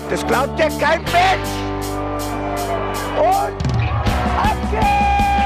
Das glaubt ja kein Mensch. Und ab geht's!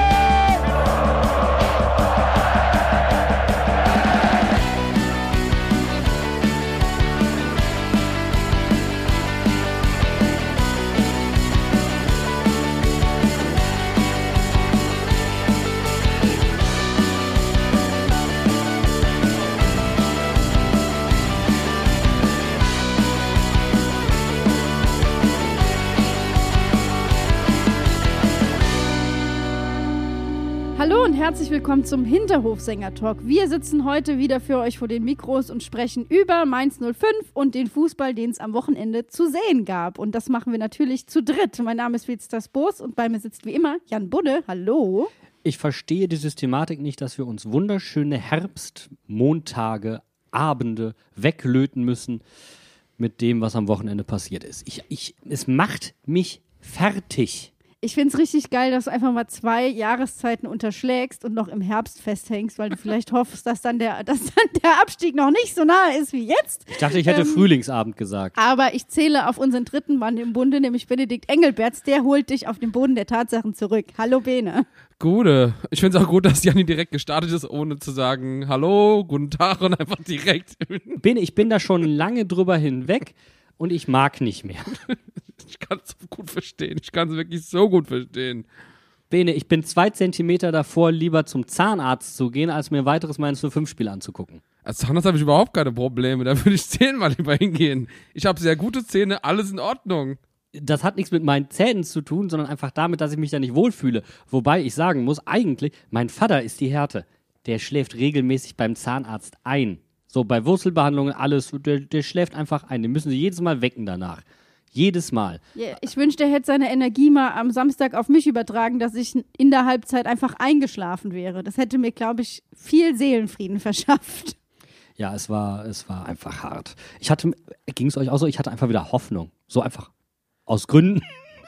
Hallo und herzlich willkommen zum Hinterhofsänger-Talk. Wir sitzen heute wieder für euch vor den Mikros und sprechen über Mainz 05 und den Fußball, den es am Wochenende zu sehen gab. Und das machen wir natürlich zu dritt. Mein Name ist Felicitas Boos und bei mir sitzt wie immer Jan Budde. Hallo. Ich verstehe die Systematik nicht, dass wir uns wunderschöne Herbstmontage, Abende weglöten müssen mit dem, was am Wochenende passiert ist. Es macht mich fertig. Ich finde es richtig geil, dass du einfach mal 2 Jahreszeiten unterschlägst und noch im Herbst festhängst, weil du vielleicht hoffst, dass dann der Abstieg noch nicht so nahe ist wie jetzt. Ich dachte, ich hätte Frühlingsabend gesagt. Aber ich zähle auf unseren dritten Mann im Bunde, nämlich Benedikt Engelberts. Der holt dich auf den Boden der Tatsachen zurück. Hallo Bene. Gute. Ich finde es auch gut, dass Janni direkt gestartet ist, ohne zu sagen Hallo, guten Tag und einfach direkt. Ich bin da schon lange drüber hinweg und ich mag nicht mehr. Ich kann es gut verstehen. Ich kann es wirklich so gut verstehen. Bene, ich bin 2 Zentimeter davor, lieber zum Zahnarzt zu gehen, als mir ein weiteres Mainz 05-Spiel anzugucken. Als Zahnarzt habe ich überhaupt keine Probleme. Da würde ich 10-mal lieber hingehen. Ich habe sehr gute Zähne, alles in Ordnung. Das hat nichts mit meinen Zähnen zu tun, sondern einfach damit, dass ich mich da nicht wohlfühle. Wobei ich sagen muss, eigentlich, mein Vater ist die Härte. Der schläft regelmäßig beim Zahnarzt ein. So, bei Wurzelbehandlungen, alles, der schläft einfach ein. Den müssen sie jedes Mal wecken danach. Jedes Mal. Yeah, ich wünschte, er hätte seine Energie mal am Samstag auf mich übertragen, dass ich in der Halbzeit einfach eingeschlafen wäre. Das hätte mir, glaube ich, viel Seelenfrieden verschafft. Ja, es war einfach hart. Ging es euch auch so? Ich hatte einfach wieder Hoffnung. So einfach. Aus Gründen.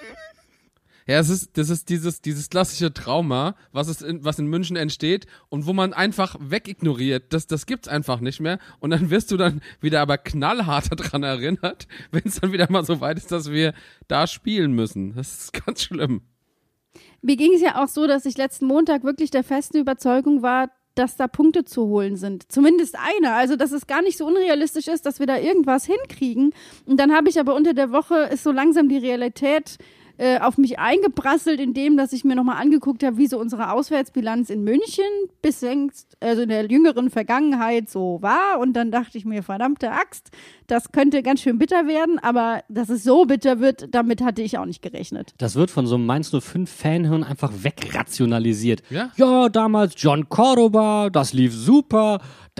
Ja, das ist dieses klassische Trauma, was in München entsteht und wo man einfach wegignoriert. Das gibt's einfach nicht mehr. Und dann wirst du dann wieder aber knallhart daran erinnert, wenn es dann wieder mal so weit ist, dass wir da spielen müssen. Das ist ganz schlimm. Mir ging es ja auch so, dass ich letzten Montag wirklich der festen Überzeugung war, dass da Punkte zu holen sind. Zumindest einer. Also, dass es gar nicht so unrealistisch ist, dass wir da irgendwas hinkriegen. Und dann habe ich aber unter der Woche ist so langsam die Realität auf mich eingeprasselt, indem, dass ich mir nochmal angeguckt habe, wie so unsere Auswärtsbilanz in München also in der jüngeren Vergangenheit so war. Und dann dachte ich mir, verdammte Axt, das könnte ganz schön bitter werden, aber dass es so bitter wird, damit hatte ich auch nicht gerechnet. Das wird von so einem Mainz 05-Fanhirn einfach wegrationalisiert. Ja, damals John Cordoba, das lief super.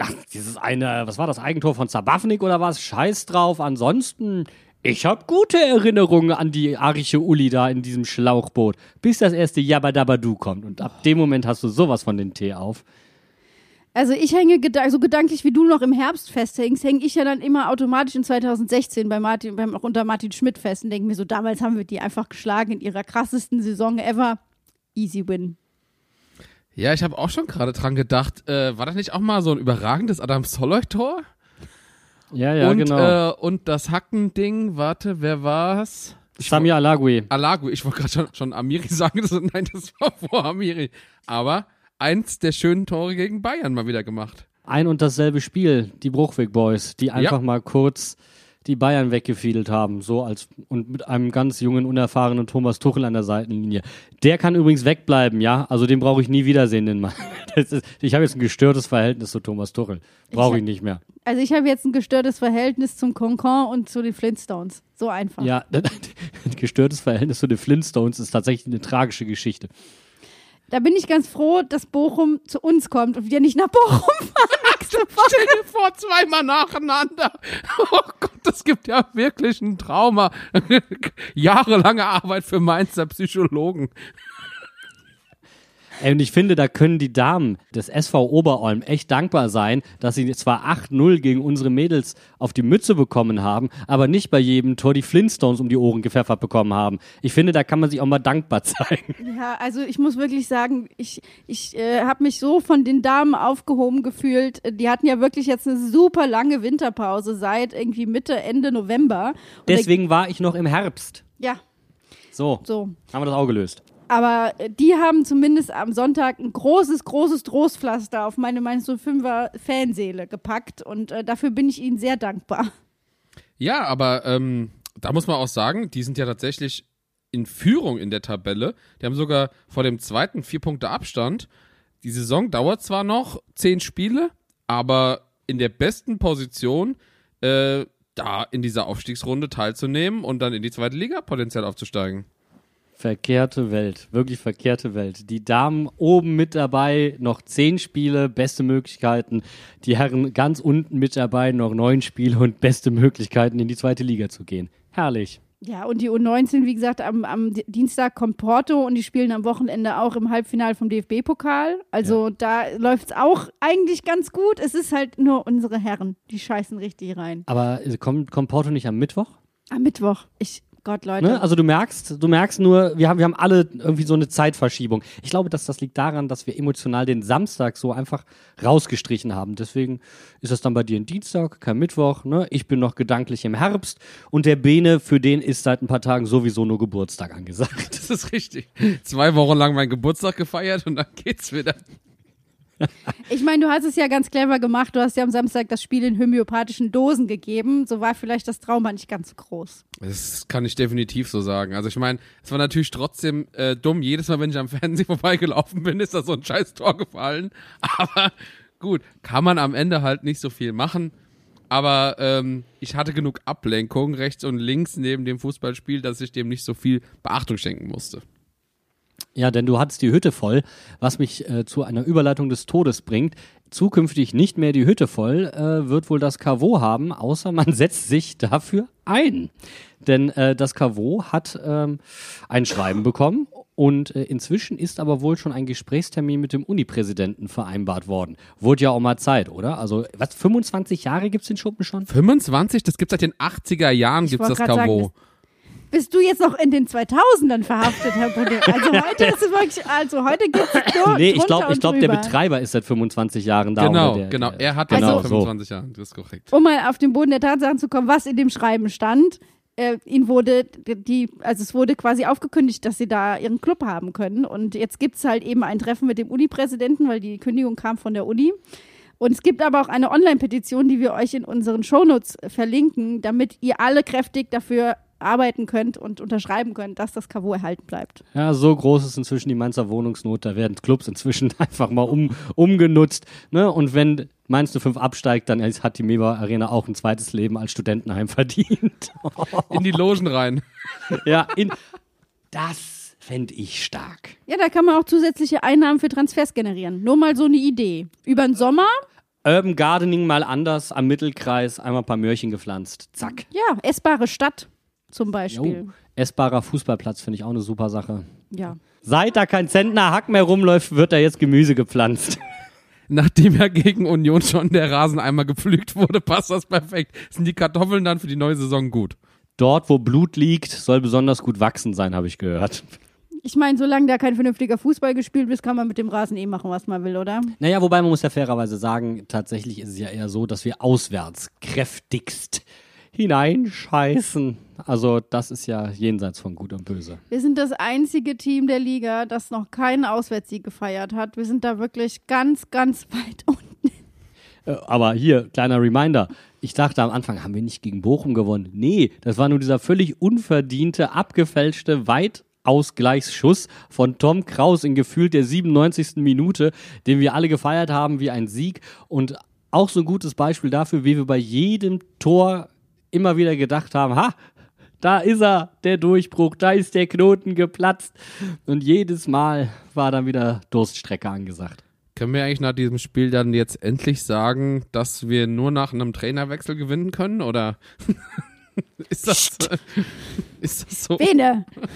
Was war das Eigentor von Zabafnik oder was? Scheiß drauf, ansonsten... Ich habe gute Erinnerungen an die Arche Uli da in diesem Schlauchboot, bis das erste Jabba-Dabba-Du kommt. Und ab dem Moment hast du sowas von den Tee auf. Also ich hänge so gedanklich, wie du noch im Herbst festhängst, hänge ich ja dann immer automatisch in 2016 unter Martin Schmidt fest und denke mir so, damals haben wir die einfach geschlagen in ihrer krassesten Saison ever. Easy win. Ja, ich habe auch schon gerade dran gedacht, war das nicht auch mal so ein überragendes Adam-Soloy-Tor? Ja, und, genau. Und das Hackending, warte, wer war's? Samir Alagui. Ich wollte gerade schon Amiri sagen, nein, das war vor Amiri. Aber eins der schönen Tore gegen Bayern mal wieder gemacht. Ein und dasselbe Spiel, die Bruchweg Boys, die einfach mal kurz die Bayern weggefiedelt haben, und mit einem ganz jungen, unerfahrenen Thomas Tuchel an der Seitenlinie. Der kann übrigens wegbleiben, ja, also den brauche ich nie wiedersehen, den Mann. Ich habe jetzt ein gestörtes Verhältnis zu Thomas Tuchel, brauche ich nicht mehr. Also ich habe jetzt ein gestörtes Verhältnis zum Concon und zu den Flintstones, so einfach. Ja, ein gestörtes Verhältnis zu den Flintstones ist tatsächlich eine tragische Geschichte. Da bin ich ganz froh, dass Bochum zu uns kommt und wir nicht nach Bochum fahren nächste Woche. Stell dir vor, 2-mal nacheinander. Oh Gott, das gibt ja wirklich ein Trauma. Jahrelange Arbeit für Mainzer Psychologen. Und ich finde, da können die Damen des SV Oberolm echt dankbar sein, dass sie zwar 8-0 gegen unsere Mädels auf die Mütze bekommen haben, aber nicht bei jedem Tor die Flintstones um die Ohren gepfeffert bekommen haben. Ich finde, da kann man sich auch mal dankbar zeigen. Ja, also ich muss wirklich sagen, ich habe mich so von den Damen aufgehoben gefühlt. Die hatten ja wirklich jetzt eine super lange Winterpause seit irgendwie Mitte, Ende November. Und Deswegen war ich noch im Herbst. ja, So, so. haben wir das auch gelöst. Aber die haben zumindest am Sonntag ein großes Trostpflaster auf meine Mainz 05er Fanseele gepackt und dafür bin ich ihnen sehr dankbar. Ja, aber da muss man auch sagen, die sind ja tatsächlich in Führung in der Tabelle. Die haben sogar vor dem zweiten 4 Punkte Abstand. Die Saison dauert zwar noch 10 Spiele, aber in der besten Position, da in dieser Aufstiegsrunde teilzunehmen und dann in die zweite Liga potenziell aufzusteigen. Verkehrte Welt, wirklich verkehrte Welt. Die Damen oben mit dabei, noch 10 Spiele, beste Möglichkeiten. Die Herren ganz unten mit dabei, noch 9 Spiele und beste Möglichkeiten, in die zweite Liga zu gehen. Herrlich. Ja, und die U19, wie gesagt, am Dienstag kommt Porto und die spielen am Wochenende auch im Halbfinale vom DFB-Pokal. Also da läuft es auch eigentlich ganz gut. Es ist halt nur unsere Herren, die scheißen richtig rein. Aber kommt Porto nicht am Mittwoch? Am Mittwoch. Gott, Leute. Ne? Also du merkst nur, wir haben alle irgendwie so eine Zeitverschiebung. Ich glaube, dass das liegt daran, dass wir emotional den Samstag so einfach rausgestrichen haben. Deswegen ist das dann bei dir ein Dienstag, kein Mittwoch. Ne? Ich bin noch gedanklich im Herbst und der Bene, für den ist seit ein paar Tagen sowieso nur Geburtstag angesagt. Das ist richtig. 2 Wochen lang meinen Geburtstag gefeiert und dann geht's wieder. Ich meine, du hast es ja ganz clever gemacht. Du hast ja am Samstag das Spiel in homöopathischen Dosen gegeben. So war vielleicht das Trauma nicht ganz so groß. Das kann ich definitiv so sagen. Also ich meine, es war natürlich trotzdem dumm. Jedes Mal, wenn ich am Fernsehen vorbeigelaufen bin, ist da so ein scheiß Tor gefallen. Aber gut, kann man am Ende halt nicht so viel machen. Aber ich hatte genug Ablenkung rechts und links neben dem Fußballspiel, dass ich dem nicht so viel Beachtung schenken musste. Ja, denn du hattest die Hütte voll, was mich zu einer Überleitung des Todes bringt. Zukünftig nicht mehr die Hütte voll, wird wohl das Caveau haben, außer man setzt sich dafür ein. Denn das Caveau hat ein Schreiben bekommen und inzwischen ist aber wohl schon ein Gesprächstermin mit dem Unipräsidenten vereinbart worden. Wurde ja auch mal Zeit, oder? Also, 25 Jahre gibt's den Schuppen schon? 25? Das gibt's seit den 80er Jahren, gibt's das Caveau. Bist du jetzt noch in den 2000ern verhaftet, Herr Budde? Also heute ist es wirklich, heute geht's nur Nee, ich glaube, der Betreiber ist seit 25 Jahren da. Genau. Er hat genau, seit 25 Jahren, das ist korrekt. Um mal auf den Boden der Tatsachen zu kommen, was in dem Schreiben stand, es wurde quasi aufgekündigt, dass sie da ihren Club haben können. Und jetzt gibt's halt eben ein Treffen mit dem Uni-Präsidenten, weil die Kündigung kam von der Uni. Und es gibt aber auch eine Online-Petition, die wir euch in unseren Shownotes verlinken, damit ihr alle kräftig dafür arbeiten könnt und unterschreiben könnt, dass das Caveau erhalten bleibt. Ja, so groß ist inzwischen die Mainzer Wohnungsnot, da werden Clubs inzwischen einfach mal umgenutzt. Ne? Und wenn Mainz 05 absteigt, dann hat die Mewa Arena auch ein zweites Leben als Studentenheim verdient. In die Logen rein. Ja, das fände ich stark. Ja, da kann man auch zusätzliche Einnahmen für Transfers generieren. Nur mal so eine Idee. Über den Sommer. Urban Gardening mal anders, am Mittelkreis, einmal ein paar Möhrchen gepflanzt. Zack. Ja, essbare Stadt zum Beispiel. Jo, essbarer Fußballplatz finde ich auch eine super Sache. Ja. Seit da kein Zentner Hack mehr rumläuft, wird da jetzt Gemüse gepflanzt. Nachdem ja gegen Union schon der Rasen einmal gepflügt wurde, passt das perfekt. Sind die Kartoffeln dann für die neue Saison gut? Dort, wo Blut liegt, soll besonders gut wachsen sein, habe ich gehört. Ich meine, solange da kein vernünftiger Fußball gespielt wird, kann man mit dem Rasen machen, was man will, oder? Naja, wobei man muss ja fairerweise sagen, tatsächlich ist es ja eher so, dass wir auswärts kräftigst hineinscheißen. Also das ist ja jenseits von Gut und Böse. Wir sind das einzige Team der Liga, das noch keinen Auswärtssieg gefeiert hat. Wir sind da wirklich ganz, ganz weit unten. Aber hier, kleiner Reminder. Ich dachte am Anfang, haben wir nicht gegen Bochum gewonnen? Nee, das war nur dieser völlig unverdiente, abgefälschte Weitausgleichsschuss von Tom Kraus in gefühlt der 97. Minute, den wir alle gefeiert haben wie ein Sieg. Und auch so ein gutes Beispiel dafür, wie wir bei jedem Tor immer wieder gedacht haben, da ist er, der Durchbruch, da ist der Knoten geplatzt. Und jedes Mal war dann wieder Durststrecke angesagt. Können wir eigentlich nach diesem Spiel dann jetzt endlich sagen, dass wir nur nach einem Trainerwechsel gewinnen können? Oder ist das so? Bene,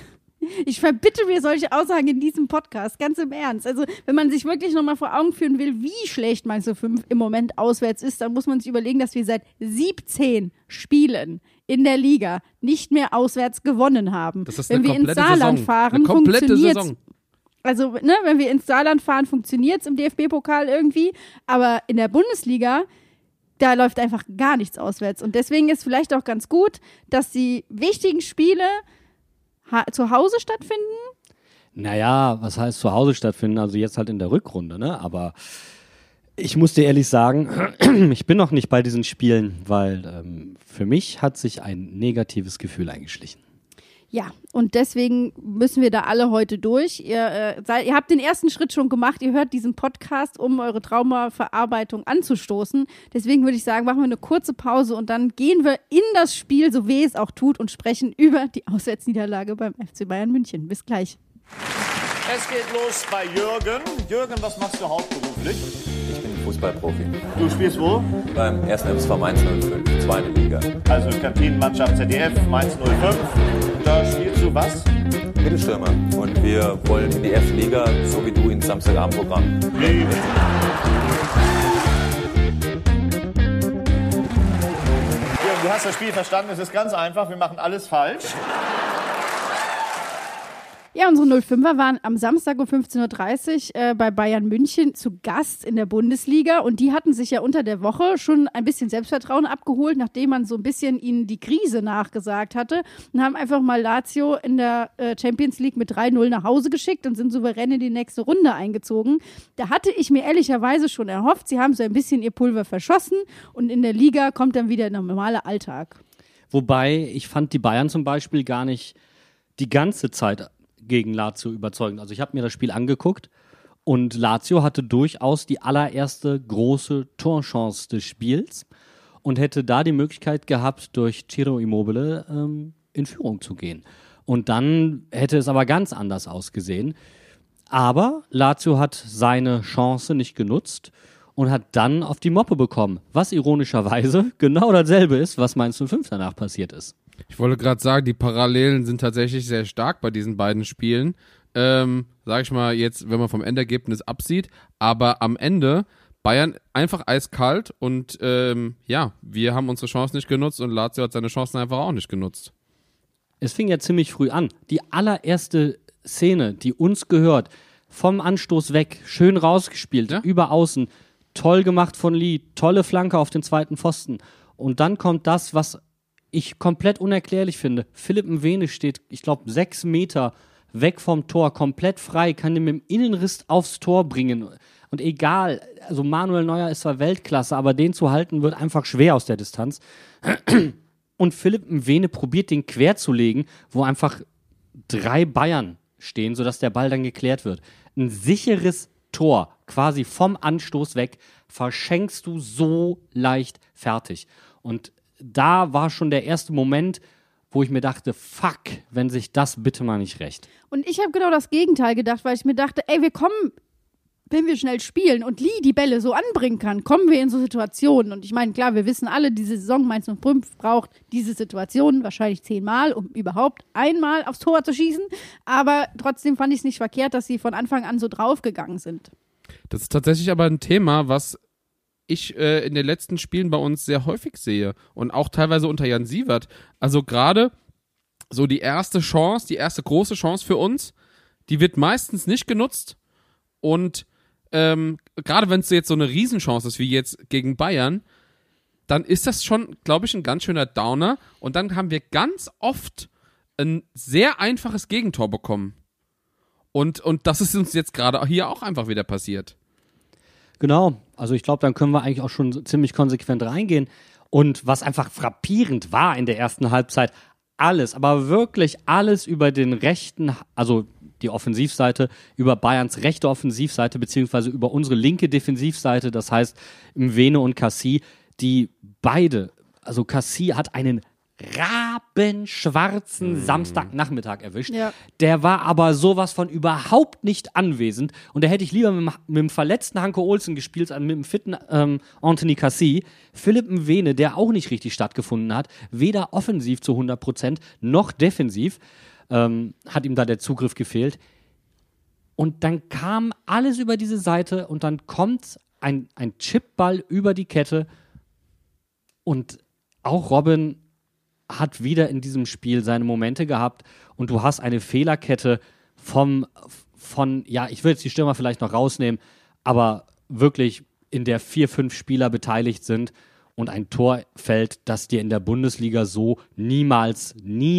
Ich verbitte mir solche Aussagen in diesem Podcast, ganz im Ernst. Also, wenn man sich wirklich nochmal vor Augen führen will, wie schlecht Mainz 05 im Moment auswärts ist, dann muss man sich überlegen, dass wir seit 17 Spielen in der Liga nicht mehr auswärts gewonnen haben. Das ist wenn wir ins Saarland fahren, funktioniert Also, wenn wir ins Saarland fahren, funktioniert es im DFB-Pokal irgendwie, aber in der Bundesliga, da läuft einfach gar nichts auswärts. Und deswegen ist vielleicht auch ganz gut, dass die wichtigen Spiele zu Hause stattfinden. Naja, was heißt zu Hause stattfinden? Also jetzt halt in der Rückrunde, ne? Aber ich muss dir ehrlich sagen, ich bin noch nicht bei diesen Spielen, weil für mich hat sich ein negatives Gefühl eingeschlichen. Ja, und deswegen müssen wir da alle heute durch. Ihr habt den ersten Schritt schon gemacht. Ihr hört diesen Podcast, um eure Traumaverarbeitung anzustoßen. Deswegen würde ich sagen, machen wir eine kurze Pause und dann gehen wir in das Spiel, so weh es auch tut, und sprechen über die Auswärtsniederlage beim FC Bayern München. Bis gleich. Es geht los bei Jürgen. Jürgen, was machst du hauptberuflich? Ich bin Fußballprofi. Du spielst wo? Beim 1. FSV Mainz 05, zweite Liga. Also Kantinenmannschaft ZDF, Mainz 05. Da spielst du was? Mittelstürmer. Und wir wollen in die erste Liga, so wie du ins Samstagabendprogramm. Nee. Jürgen, du hast das Spiel verstanden. Es ist ganz einfach. Wir machen alles falsch. Ja, unsere 05er waren am Samstag um 15.30 Uhr bei Bayern München zu Gast in der Bundesliga und die hatten sich ja unter der Woche schon ein bisschen Selbstvertrauen abgeholt, nachdem man so ein bisschen ihnen die Krise nachgesagt hatte und haben einfach mal Lazio in der Champions League mit 3-0 nach Hause geschickt und sind souverän in die nächste Runde eingezogen. Da hatte ich mir ehrlicherweise schon erhofft, sie haben so ein bisschen ihr Pulver verschossen und in der Liga kommt dann wieder der normale Alltag. Wobei, ich fand die Bayern zum Beispiel gar nicht die ganze Zeit gegen Lazio überzeugend. Also ich habe mir das Spiel angeguckt und Lazio hatte durchaus die allererste große Torchance des Spiels und hätte da die Möglichkeit gehabt, durch Ciro Immobile in Führung zu gehen. Und dann hätte es aber ganz anders ausgesehen. Aber Lazio hat seine Chance nicht genutzt und hat dann auf die Moppe bekommen, was ironischerweise genau dasselbe ist, was Mainz 05 danach passiert ist. Ich wollte gerade sagen, die Parallelen sind tatsächlich sehr stark bei diesen beiden Spielen. Sag ich mal jetzt, wenn man vom Endergebnis absieht. Aber am Ende Bayern einfach eiskalt und wir haben unsere Chance nicht genutzt und Lazio hat seine Chancen einfach auch nicht genutzt. Es fing ja ziemlich früh an. Die allererste Szene, die uns gehört, vom Anstoß weg, schön rausgespielt, ja? Über außen, toll gemacht von Lee, tolle Flanke auf den zweiten Pfosten. Und dann kommt das, was ich komplett unerklärlich finde. Philipp Mwene steht, ich glaube, 6 Meter weg vom Tor, komplett frei, kann ihn mit dem Innenriss aufs Tor bringen. Und egal, also Manuel Neuer ist zwar Weltklasse, aber den zu halten wird einfach schwer aus der Distanz. Und Philipp Mwene probiert, den quer zu legen, wo einfach 3 Bayern stehen, sodass der Ball dann geklärt wird. Ein sicheres Tor, quasi vom Anstoß weg, verschenkst du so leicht fertig. Und da war schon der erste Moment, wo ich mir dachte, fuck, wenn sich das bitte mal nicht rächt. Und ich habe genau das Gegenteil gedacht, weil ich mir dachte, ey, wir kommen, wenn wir schnell spielen und Lee die Bälle so anbringen kann, kommen wir in so Situationen. Und ich meine, klar, wir wissen alle, diese Saison Mainz 05 braucht diese Situationen wahrscheinlich 10-mal, um überhaupt einmal aufs Tor zu schießen. Aber trotzdem fand ich es nicht verkehrt, dass sie von Anfang an so draufgegangen sind. Das ist tatsächlich aber ein Thema, was ich in den letzten Spielen bei uns sehr häufig sehe und auch teilweise unter Jan Siewert. Also gerade so die erste große Chance für uns, die wird meistens nicht genutzt und gerade wenn es jetzt so eine Riesenchance ist, wie jetzt gegen Bayern, dann ist das schon, glaube ich, ein ganz schöner Downer und dann haben wir ganz oft ein sehr einfaches Gegentor bekommen. Und das ist uns jetzt gerade hier auch einfach wieder passiert. Genau, also ich glaube, dann können wir eigentlich auch schon ziemlich konsequent reingehen. Und was einfach frappierend war in der ersten Halbzeit, alles, aber wirklich alles über den rechten, also die Offensivseite, über Bayerns rechte Offensivseite, beziehungsweise über unsere linke Defensivseite, das heißt Mwene und Cassie, die beide, also Cassie hat einen rabenschwarzen Samstagnachmittag erwischt. Ja. Der war aber sowas von überhaupt nicht anwesend und da hätte ich lieber mit dem verletzten Hanko Olsen gespielt als mit dem fitten Anthony Cassie. Philipp Mwene, der auch nicht richtig stattgefunden hat, weder offensiv zu 100% noch defensiv. hat ihm da der Zugriff gefehlt. Und dann kam alles über diese Seite und dann kommt ein Chipball über die Kette und auch Robin hat wieder in diesem Spiel seine Momente gehabt und du hast eine Fehlerkette von, ich will jetzt die Stürmer vielleicht noch rausnehmen, aber wirklich in der 4-5 Spieler beteiligt sind und ein Tor fällt, das dir in der Bundesliga so niemals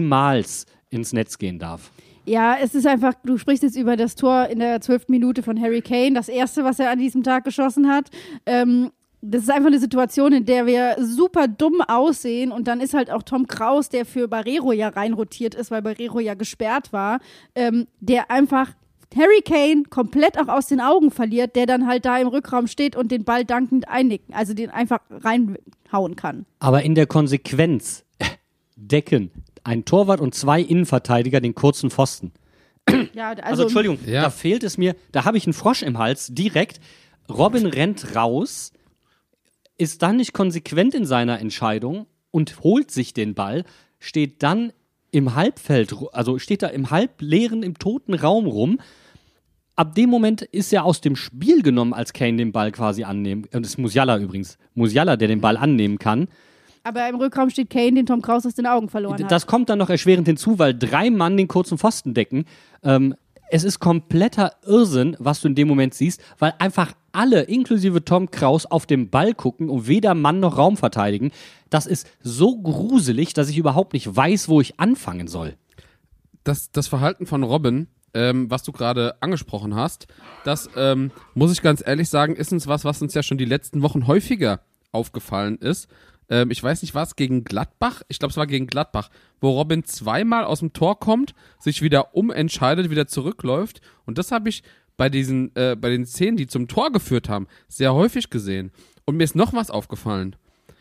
ins Netz gehen darf. Ja, es ist einfach, du sprichst jetzt über das Tor in der 12. Minute von Harry Kane, das erste, was er an diesem Tag geschossen hat. Das ist einfach eine Situation, in der wir super dumm aussehen und dann ist halt auch Tom Kraus, der für Barreiro ja reinrotiert ist, weil Barreiro ja gesperrt war, der einfach Harry Kane komplett auch aus den Augen verliert, der dann halt da im Rückraum steht und den Ball dankend einnicken, also den einfach reinhauen kann. Aber in der Konsequenz decken ein Torwart und 2 Innenverteidiger den kurzen Pfosten. Ja, Also Entschuldigung, da fehlt es mir, da habe ich einen Frosch im Hals, direkt. Robin rennt raus, ist dann nicht konsequent in seiner Entscheidung und holt sich den Ball, steht dann im Halbfeld, also steht da im halbleeren, im toten Raum rum. Ab dem Moment ist er aus dem Spiel genommen, als Kane den Ball quasi annehmen. Das ist Musiala übrigens. Musiala, der den Ball annehmen kann. Aber im Rückraum steht Kane, den Tom Kraus aus den Augen verloren hat. Das kommt dann noch erschwerend hinzu, weil 3 Mann den kurzen Pfosten decken. Es ist kompletter Irrsinn, was du in dem Moment siehst, weil einfach alle, inklusive Tom Kraus, auf den Ball gucken und weder Mann noch Raum verteidigen. Das ist so gruselig, dass ich überhaupt nicht weiß, wo ich anfangen soll. Das Verhalten von Robin, was du gerade angesprochen hast, das, muss ich ganz ehrlich sagen, ist uns was uns ja schon die letzten Wochen häufiger aufgefallen ist. Ich weiß nicht, was, gegen Gladbach? Ich glaube, es war gegen Gladbach, wo Robin 2-mal aus dem Tor kommt, sich wieder umentscheidet, wieder zurückläuft. Und das habe ich bei den Szenen, die zum Tor geführt haben, sehr häufig gesehen. Und mir ist noch was aufgefallen.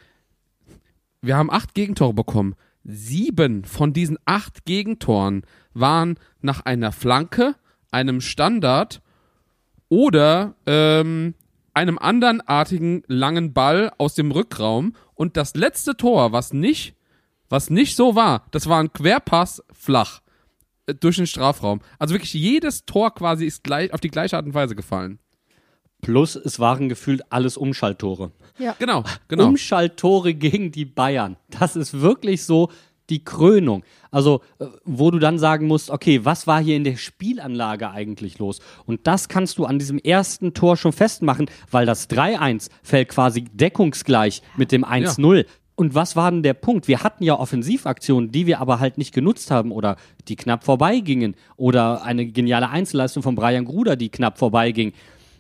Wir haben 8 Gegentore bekommen. 7 von diesen 8 Gegentoren waren nach einer Flanke, einem Standard oder einem anderenartigen langen Ball aus dem Rückraum. Und das letzte Tor, was nicht so war, das war ein Querpass flach durch den Strafraum. Also wirklich jedes Tor quasi ist gleich auf die gleiche Art und Weise gefallen. Plus, es waren gefühlt alles Umschalttore. Ja. Genau. Umschalttore gegen die Bayern. Das ist wirklich so die Krönung. Also, wo du dann sagen musst, okay, was war hier in der Spielanlage eigentlich los? Und das kannst du an diesem ersten Tor schon festmachen, weil das 3-1 fällt quasi deckungsgleich mit dem 1-0. Ja. Und was war denn der Punkt? Wir hatten ja Offensivaktionen, die wir aber halt nicht genutzt haben oder die knapp vorbeigingen oder eine geniale Einzelleistung von Brian Gruder, die knapp vorbeiging.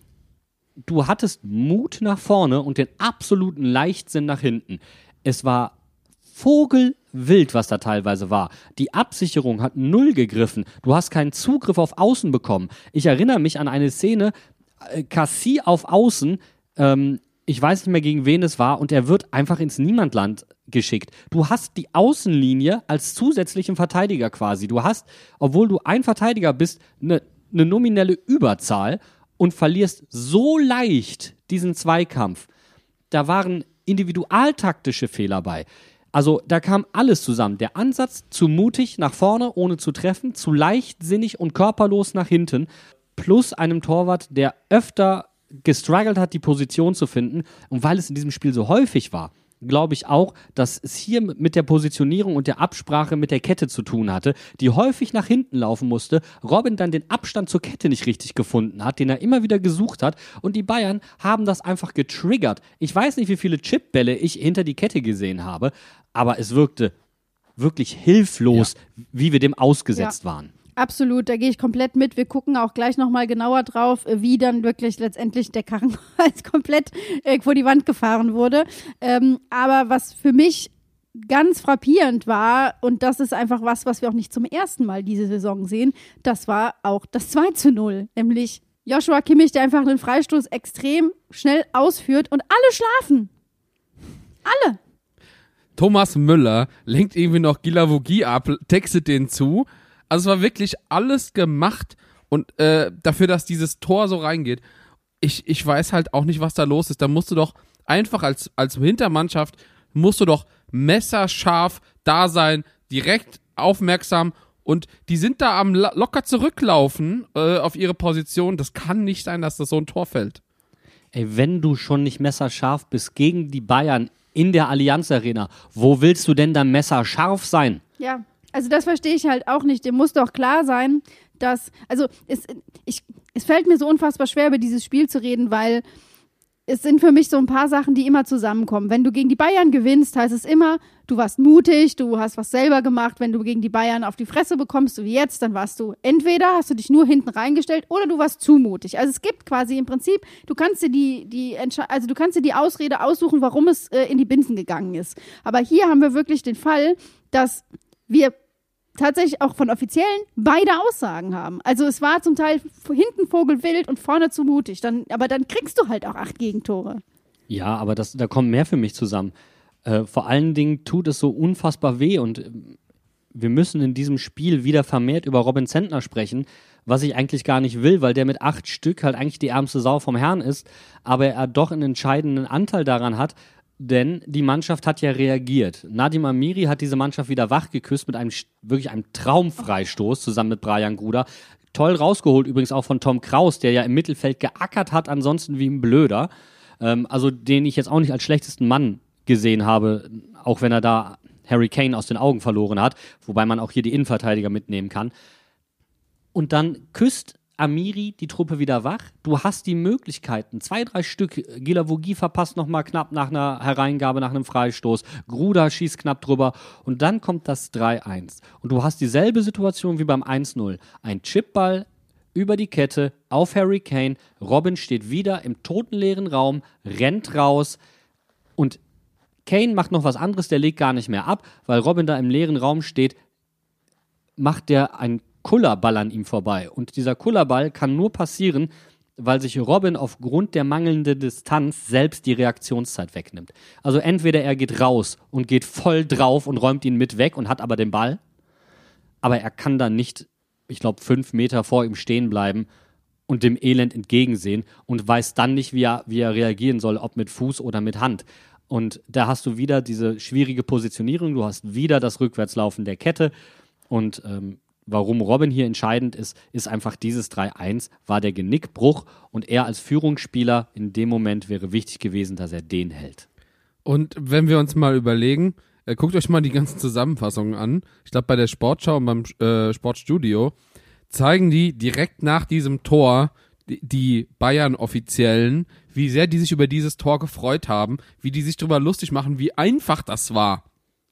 Du hattest Mut nach vorne und den absoluten Leichtsinn nach hinten. Es war vogelwild, was da teilweise war. Die Absicherung hat 0 gegriffen. Du hast keinen Zugriff auf Außen bekommen. Ich erinnere mich an eine Szene, Cassie auf Außen, ich weiß nicht mehr, gegen wen es war, und er wird einfach ins Niemandland geschickt. Du hast die Außenlinie als zusätzlichen Verteidiger quasi. Du hast, obwohl du ein Verteidiger bist, eine nominelle Überzahl und verlierst so leicht diesen Zweikampf. Da waren individualtaktische Fehler bei. Also da kam alles zusammen. Der Ansatz zu mutig nach vorne, ohne zu treffen, zu leichtsinnig und körperlos nach hinten, plus einem Torwart, der öfter gestruggelt hat, die Position zu finden. Und weil es in diesem Spiel so häufig war, glaube ich auch, dass es hier mit der Positionierung und der Absprache mit der Kette zu tun hatte, die häufig nach hinten laufen musste, Robin dann den Abstand zur Kette nicht richtig gefunden hat, den er immer wieder gesucht hat, und die Bayern haben das einfach getriggert. Ich weiß nicht, wie viele Chipbälle ich hinter die Kette gesehen habe, aber es wirkte wirklich hilflos, wie wir dem ausgesetzt waren. Absolut, da gehe ich komplett mit. Wir gucken auch gleich nochmal genauer drauf, wie dann wirklich letztendlich der Karren komplett vor die Wand gefahren wurde. Aber was für mich ganz frappierend war, und das ist einfach was wir auch nicht zum ersten Mal diese Saison sehen, das war auch das 2:0, nämlich Joshua Kimmich, der einfach einen Freistoß extrem schnell ausführt und alle schlafen. Alle. Thomas Müller lenkt irgendwie noch Guilavogui ab, textet den zu. Also es war wirklich alles gemacht und dafür, dass dieses Tor so reingeht. Ich weiß halt auch nicht, was da los ist. Da musst du doch einfach als Hintermannschaft, musst du doch messerscharf da sein, direkt aufmerksam und die sind da am locker zurücklaufen auf ihre Position. Das kann nicht sein, dass das so ein Tor fällt. Ey, wenn du schon nicht messerscharf bist gegen die Bayern in der Allianz Arena, wo willst du denn dann messerscharf sein? Ja, also das verstehe ich halt auch nicht. Dem muss doch klar sein, dass, also es fällt mir so unfassbar schwer, über dieses Spiel zu reden, weil es sind für mich so ein paar Sachen, die immer zusammenkommen. Wenn du gegen die Bayern gewinnst, heißt es immer, du warst mutig, du hast was selber gemacht. Wenn du gegen die Bayern auf die Fresse bekommst, so wie jetzt, dann warst du entweder hast du dich nur hinten reingestellt oder du warst zu mutig. Also es gibt quasi im Prinzip, du kannst dir die Ausrede aussuchen, warum es in die Binsen gegangen ist. Aber hier haben wir wirklich den Fall, dass wir tatsächlich auch von Offiziellen beide Aussagen haben. Also es war zum Teil hinten vogelwild und vorne zu mutig. Aber dann kriegst du halt auch 8 Gegentore. Ja, aber da kommen mehr für mich zusammen. Vor allen Dingen tut es so unfassbar weh und wir müssen in diesem Spiel wieder vermehrt über Robin Zentner sprechen, was ich eigentlich gar nicht will, weil der mit 8 Stück halt eigentlich die ärmste Sau vom Herrn ist, aber er doch einen entscheidenden Anteil daran hat, denn die Mannschaft hat ja reagiert. Nadim Amiri hat diese Mannschaft wieder wachgeküsst mit einem Traumfreistoß zusammen mit Brian Gruda. Toll rausgeholt übrigens auch von Tom Kraus, der ja im Mittelfeld geackert hat, ansonsten wie ein Blöder. Also den ich jetzt auch nicht als schlechtesten Mann gesehen habe, auch wenn er da Harry Kane aus den Augen verloren hat, wobei man auch hier die Innenverteidiger mitnehmen kann. Und dann küsst Amiri die Truppe wieder wach. Du hast die Möglichkeiten. 2, 3 Stück. Guilavogui verpasst nochmal knapp nach einer Hereingabe, nach einem Freistoß. Gruda schießt knapp drüber. Und dann kommt das 3-1. Und du hast dieselbe Situation wie beim 1-0. Ein Chipball über die Kette auf Harry Kane. Robin steht wieder im totenleeren Raum, rennt raus. Und Kane macht noch was anderes. Der legt gar nicht mehr ab, weil Robin da im leeren Raum steht. Macht der ein Kullerball an ihm vorbei. Und dieser Kullerball kann nur passieren, weil sich Robin aufgrund der mangelnden Distanz selbst die Reaktionszeit wegnimmt. Also entweder er geht raus und geht voll drauf und räumt ihn mit weg und hat aber den Ball, aber er kann dann nicht, ich glaube, 5 Meter vor ihm stehen bleiben und dem Elend entgegensehen und weiß dann nicht, wie er reagieren soll, ob mit Fuß oder mit Hand. Und da hast du wieder diese schwierige Positionierung, du hast wieder das Rückwärtslaufen der Kette und warum Robin hier entscheidend ist einfach dieses 3-1, war der Genickbruch und er als Führungsspieler in dem Moment wäre wichtig gewesen, dass er den hält. Und wenn wir uns mal überlegen, guckt euch mal die ganzen Zusammenfassungen an. Ich glaube, bei der Sportschau und beim Sportstudio zeigen die direkt nach diesem Tor die Bayern-Offiziellen, wie sehr die sich über dieses Tor gefreut haben, wie die sich darüber lustig machen, wie einfach das war.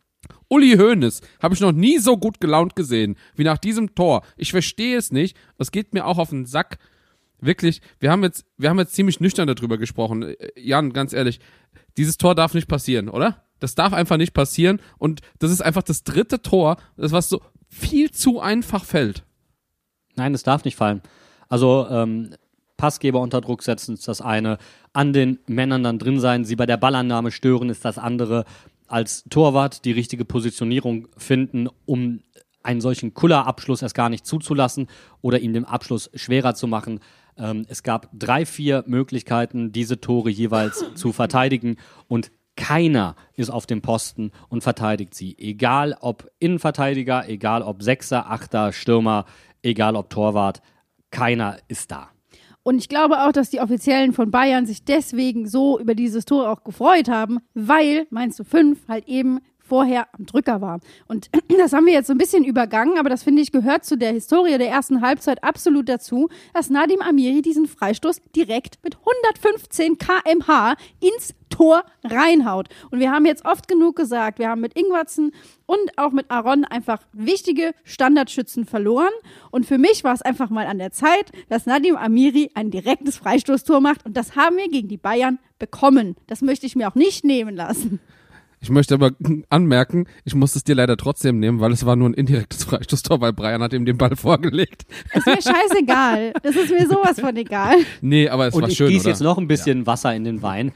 Uli Hoeneß habe ich noch nie so gut gelaunt gesehen wie nach diesem Tor. Ich verstehe es nicht. Das geht mir auch auf den Sack. Wirklich, wir haben jetzt ziemlich nüchtern darüber gesprochen. Jan, ganz ehrlich, dieses Tor darf nicht passieren, oder? Das darf einfach nicht passieren und das ist einfach das 3. Tor, das was so viel zu einfach fällt. Nein, es darf nicht fallen. Also Passgeber unter Druck setzen ist das eine, an den Männern dann drin sein, sie bei der Ballannahme stören ist das andere. Als Torwart die richtige Positionierung finden, um einen solchen Kullerabschluss erst gar nicht zuzulassen oder ihm den Abschluss schwerer zu machen. Es gab 3, 4 Möglichkeiten, diese Tore jeweils zu verteidigen und keiner ist auf dem Posten und verteidigt sie. Egal ob Innenverteidiger, egal ob Sechser, Achter, Stürmer, egal ob Torwart, keiner ist da. Und ich glaube auch, dass die Offiziellen von Bayern sich deswegen so über dieses Tor auch gefreut haben, weil Mainz 05 halt eben vorher am Drücker war. Und das haben wir jetzt so ein bisschen übergangen, aber das, finde ich, gehört zu der Historie der ersten Halbzeit absolut dazu, dass Nadim Amiri diesen Freistoß direkt mit 115 km/h ins Tor reinhaut. Und wir haben jetzt oft genug gesagt, wir haben mit Ingwertsen und auch mit Aaron einfach wichtige Standardschützen verloren. Und für mich war es einfach mal an der Zeit, dass Nadim Amiri ein direktes Freistoßtor macht. Und das haben wir gegen die Bayern bekommen. Das möchte ich mir auch nicht nehmen lassen. Ich möchte aber anmerken, ich muss es dir leider trotzdem nehmen, weil es war nur ein indirektes Freistoßtor, weil Brian hat ihm den Ball vorgelegt. Ist mir scheißegal. Das ist mir sowas von egal. Nee, aber es war schön, Und ich gieße oder? jetzt noch ein bisschen Wasser in den Wein,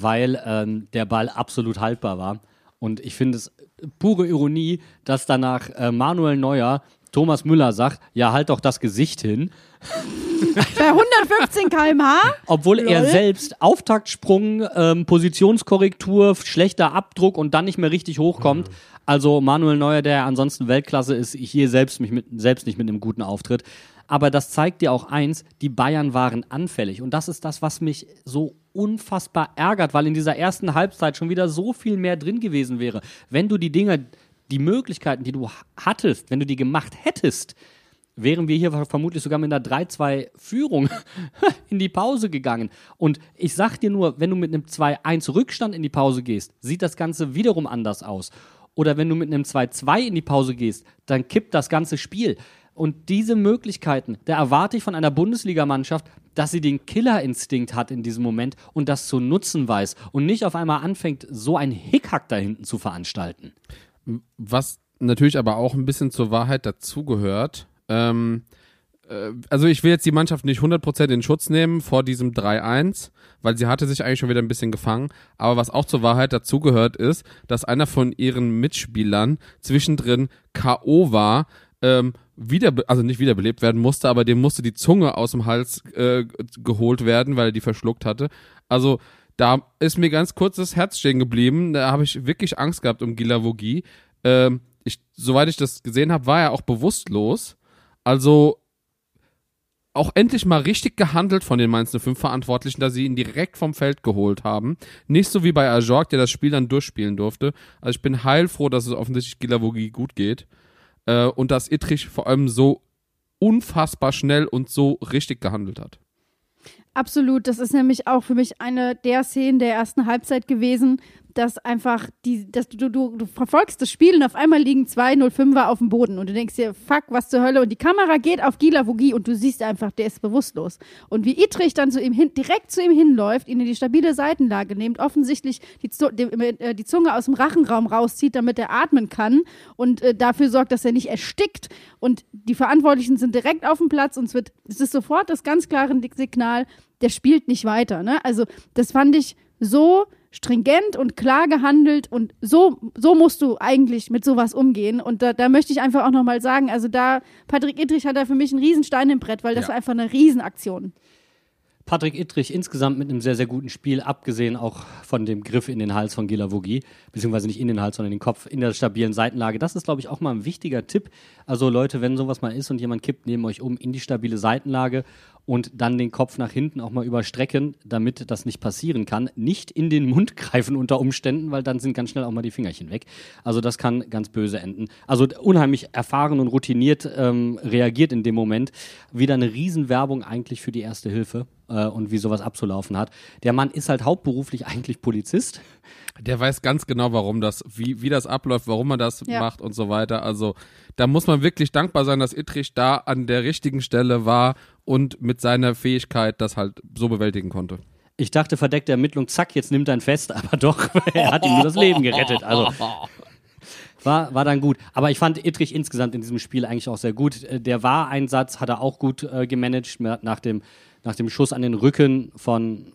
weil der Ball absolut haltbar war. Und ich finde es pure Ironie, dass danach Manuel Neuer Thomas Müller sagt, ja, halt doch das Gesicht hin. Bei 115 km/h. Obwohl er selbst Auftaktsprung, Positionskorrektur, schlechter Abdruck und dann nicht mehr richtig hochkommt. Also Manuel Neuer, der ansonsten Weltklasse ist, hier selbst nicht mit einem guten Auftritt. Aber das zeigt dir auch eins, die Bayern waren anfällig. Und das ist das, was mich so unfassbar ärgert, weil in dieser ersten Halbzeit schon wieder so viel mehr drin gewesen wäre. Wenn du die Möglichkeiten, die du hattest, wenn du die gemacht hättest, wären wir hier vermutlich sogar mit einer 3-2-Führung in die Pause gegangen. Und ich sag dir nur, wenn du mit einem 2-1 Rückstand in die Pause gehst, sieht das Ganze wiederum anders aus. Oder wenn du mit einem 2-2 in die Pause gehst, dann kippt das ganze Spiel. Und diese Möglichkeiten, da erwarte ich von einer Bundesligamannschaft, dass sie den Killerinstinkt hat in diesem Moment und das zu nutzen weiß und nicht auf einmal anfängt, so ein Hickhack da hinten zu veranstalten. Was natürlich aber auch ein bisschen zur Wahrheit dazugehört, also ich will jetzt die Mannschaft nicht 100% in Schutz nehmen vor diesem 3-1, weil sie hatte sich eigentlich schon wieder ein bisschen gefangen, aber was auch zur Wahrheit dazugehört ist, dass einer von ihren Mitspielern zwischendrin K.O. war, also nicht wiederbelebt werden musste, aber dem musste die Zunge aus dem Hals geholt werden, weil er die verschluckt hatte. Also da ist mir ganz kurz das Herz stehen geblieben. Da habe ich wirklich Angst gehabt um Guilavogui. Soweit ich das gesehen habe, war er auch bewusstlos. Also auch endlich mal richtig gehandelt von den Mainz 05 Verantwortlichen, dass sie ihn direkt vom Feld geholt haben. Nicht so wie bei Ajorg, der das Spiel dann durchspielen durfte. Also ich bin heilfroh, dass es offensichtlich Guilavogui gut geht. Und dass Ittrich vor allem so unfassbar schnell und so richtig gehandelt hat. Absolut, das ist nämlich auch für mich eine der Szenen der ersten Halbzeit gewesen, dass einfach du verfolgst das Spiel und auf einmal liegen 2-0-5er auf dem Boden und du denkst dir, fuck, was zur Hölle, und die Kamera geht auf Guilavogui und du siehst einfach, der ist bewusstlos. Und wie Ittrich dann direkt zu ihm hinläuft, ihn in die stabile Seitenlage nimmt, offensichtlich die Zunge aus dem Rachenraum rauszieht, damit er atmen kann und dafür sorgt, dass er nicht erstickt, und die Verantwortlichen sind direkt auf dem Platz und es ist sofort das ganz klare Signal, der spielt nicht weiter. Ne? Also das fand ich so stringent und klar gehandelt, und so musst du eigentlich mit sowas umgehen. Und da möchte ich einfach auch nochmal sagen, also Patrick Ittrich hat da für mich einen Riesenstein im Brett, weil das war einfach eine Riesenaktion. Patrick Ittrich insgesamt mit einem sehr, sehr guten Spiel, abgesehen auch von dem Griff in den Hals von Guilavogui, beziehungsweise nicht in den Hals, sondern in den Kopf, in der stabilen Seitenlage. Das ist, glaube ich, auch mal ein wichtiger Tipp. Also Leute, wenn sowas mal ist und jemand kippt neben euch um, in die stabile Seitenlage und dann den Kopf nach hinten auch mal überstrecken, damit das nicht passieren kann. Nicht in den Mund greifen unter Umständen, weil dann sind ganz schnell auch mal die Fingerchen weg. Also das kann ganz böse enden. Also unheimlich erfahren und routiniert reagiert in dem Moment. Wieder eine Riesenwerbung eigentlich für die Erste Hilfe und wie sowas abzulaufen hat. Der Mann ist halt hauptberuflich eigentlich Polizist. Der weiß ganz genau, warum wie das abläuft, warum man das macht und so weiter. Also da muss man wirklich dankbar sein, dass Ittrich da an der richtigen Stelle war und mit seiner Fähigkeit das halt so bewältigen konnte. Ich dachte, verdeckte Ermittlung, zack, jetzt nimmt er ihn fest, aber doch, er hat ihm nur das Leben gerettet. Also war dann gut. Aber ich fand Ittrich insgesamt in diesem Spiel eigentlich auch sehr gut. Der Wahreinsatz hat er auch gut gemanagt nach dem Schuss an den Rücken von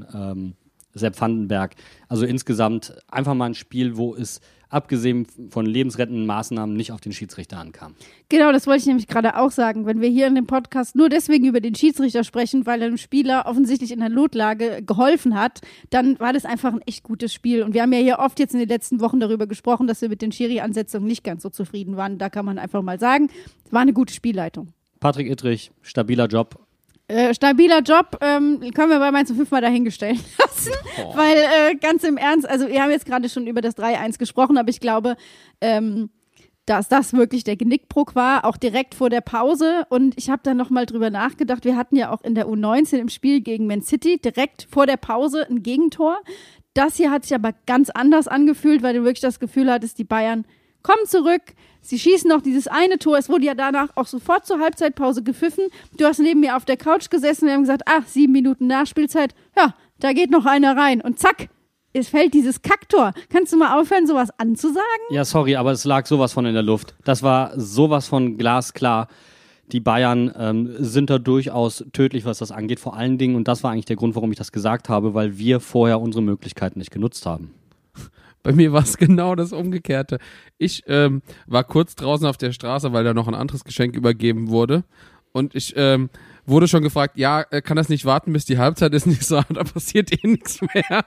Sepp Vandenberg. Also insgesamt einfach mal ein Spiel, wo es abgesehen von lebensrettenden Maßnahmen nicht auf den Schiedsrichter ankam. Genau, das wollte ich nämlich gerade auch sagen. Wenn wir hier in dem Podcast nur deswegen über den Schiedsrichter sprechen, weil er dem Spieler offensichtlich in der Notlage geholfen hat, dann war das einfach ein echt gutes Spiel. Und wir haben ja hier oft jetzt in den letzten Wochen darüber gesprochen, dass wir mit den Schiri-Ansetzungen nicht ganz so zufrieden waren. Da kann man einfach mal sagen, es war eine gute Spielleitung. Patrick Ittrich, stabiler Job. Stabiler Job, können wir bei Mainz 05 mal dahingestellt lassen, weil ganz im Ernst, also wir haben jetzt gerade schon über das 3-1 gesprochen, aber ich glaube, dass das wirklich der Genickbruch war, auch direkt vor der Pause, und ich habe dann nochmal drüber nachgedacht, wir hatten ja auch in der U19 im Spiel gegen Man City direkt vor der Pause ein Gegentor. Das hier hat sich aber ganz anders angefühlt, weil du wirklich das Gefühl hattest, die Bayern kommen zurück, sie schießen noch dieses eine Tor, es wurde ja danach auch sofort zur Halbzeitpause gepfiffen, du hast neben mir auf der Couch gesessen, wir haben gesagt, 7 Minuten Nachspielzeit, ja, da geht noch einer rein, und zack, es fällt dieses Kacktor. Kannst du mal aufhören, sowas anzusagen? Ja, sorry, aber es lag sowas von in der Luft. Das war sowas von glasklar. Die Bayern sind da durchaus tödlich, was das angeht, vor allen Dingen, und das war eigentlich der Grund, warum ich das gesagt habe, weil wir vorher unsere Möglichkeiten nicht genutzt haben. Bei mir war es genau das Umgekehrte. Ich war kurz draußen auf der Straße, weil da noch ein anderes Geschenk übergeben wurde. Und ich wurde schon gefragt, ja, kann das nicht warten, bis die Halbzeit ist? Nicht so, da passiert nichts mehr.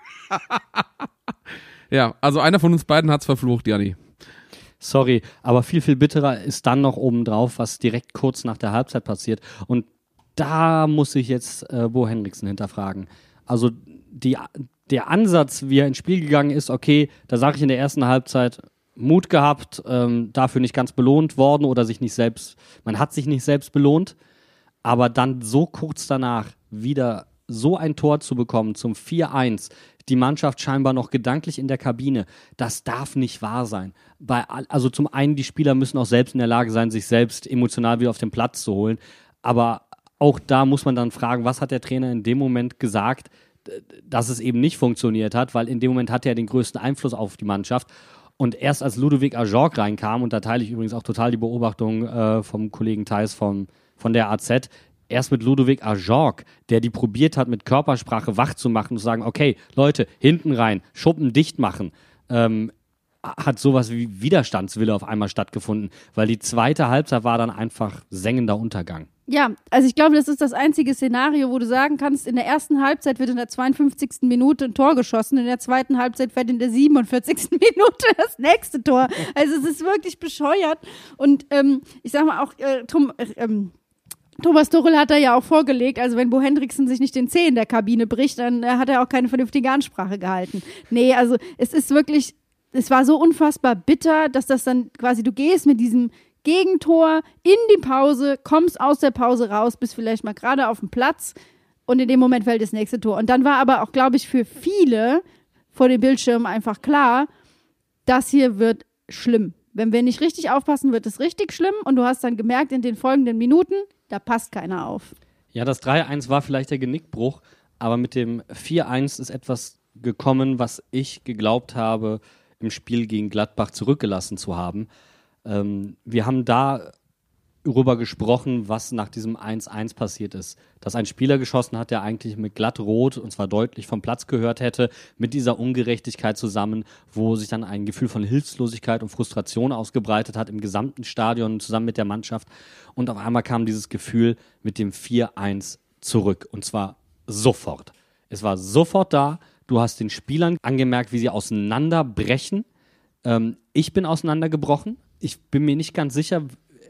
Ja, also einer von uns beiden hat's verflucht, Janni. Sorry, aber viel, viel bitterer ist dann noch obendrauf, was direkt kurz nach der Halbzeit passiert. Und da muss ich jetzt Bo Henriksen hinterfragen. Also der Ansatz, wie er ins Spiel gegangen ist, okay, da sage ich in der ersten Halbzeit, Mut gehabt, dafür nicht ganz belohnt worden oder man hat sich nicht selbst belohnt, aber dann so kurz danach wieder so ein Tor zu bekommen zum 4-1, die Mannschaft scheinbar noch gedanklich in der Kabine, das darf nicht wahr sein. Also zum einen, die Spieler müssen auch selbst in der Lage sein, sich selbst emotional wieder auf den Platz zu holen, aber auch da muss man dann fragen, was hat der Trainer in dem Moment gesagt, dass es eben nicht funktioniert hat, weil in dem Moment hatte er den größten Einfluss auf die Mannschaft. Und erst als Ludovic Ajorc reinkam, und da teile ich übrigens auch total die Beobachtung vom Kollegen Theis von der AZ, erst mit Ludovic Ajorc, der die probiert hat, mit Körpersprache wach zu machen und zu sagen, okay, Leute, hinten rein, Schuppen dicht machen, hat sowas wie Widerstandswille auf einmal stattgefunden, weil die zweite Halbzeit war dann einfach sengender Untergang. Ja, also ich glaube, das ist das einzige Szenario, wo du sagen kannst, in der ersten Halbzeit wird in der 52. Minute ein Tor geschossen, in der zweiten Halbzeit fällt in der 47. Minute das nächste Tor. Also es ist wirklich bescheuert. Und ich sag mal auch, Thomas Tuchel hat da ja auch vorgelegt, also wenn Bo Henriksen sich nicht den Zeh in der Kabine bricht, dann hat er auch keine vernünftige Ansprache gehalten. Nee, also es ist wirklich, es war so unfassbar bitter, dass das dann quasi, du gehst mit diesem Gegentor in die Pause, kommst aus der Pause raus, bist vielleicht mal gerade auf dem Platz und in dem Moment fällt das nächste Tor. Und dann war aber auch, glaube ich, für viele vor dem Bildschirm einfach klar, das hier wird schlimm. Wenn wir nicht richtig aufpassen, wird es richtig schlimm und du hast dann gemerkt in den folgenden Minuten, da passt keiner auf. Ja, das 3-1 war vielleicht der Genickbruch, aber mit dem 4-1 ist etwas gekommen, was ich geglaubt habe, im Spiel gegen Gladbach zurückgelassen zu haben. Wir haben darüber gesprochen, was nach diesem 1-1 passiert ist. Dass ein Spieler geschossen hat, der eigentlich mit Glattrot, und zwar deutlich vom Platz gehört hätte, mit dieser Ungerechtigkeit zusammen, wo sich dann ein Gefühl von Hilflosigkeit und Frustration ausgebreitet hat im gesamten Stadion zusammen mit der Mannschaft. Und auf einmal kam dieses Gefühl mit dem 4-1 zurück. Und zwar sofort. Es war sofort da. Du hast den Spielern angemerkt, wie sie auseinanderbrechen. Ich bin auseinandergebrochen. Ich bin mir nicht ganz sicher,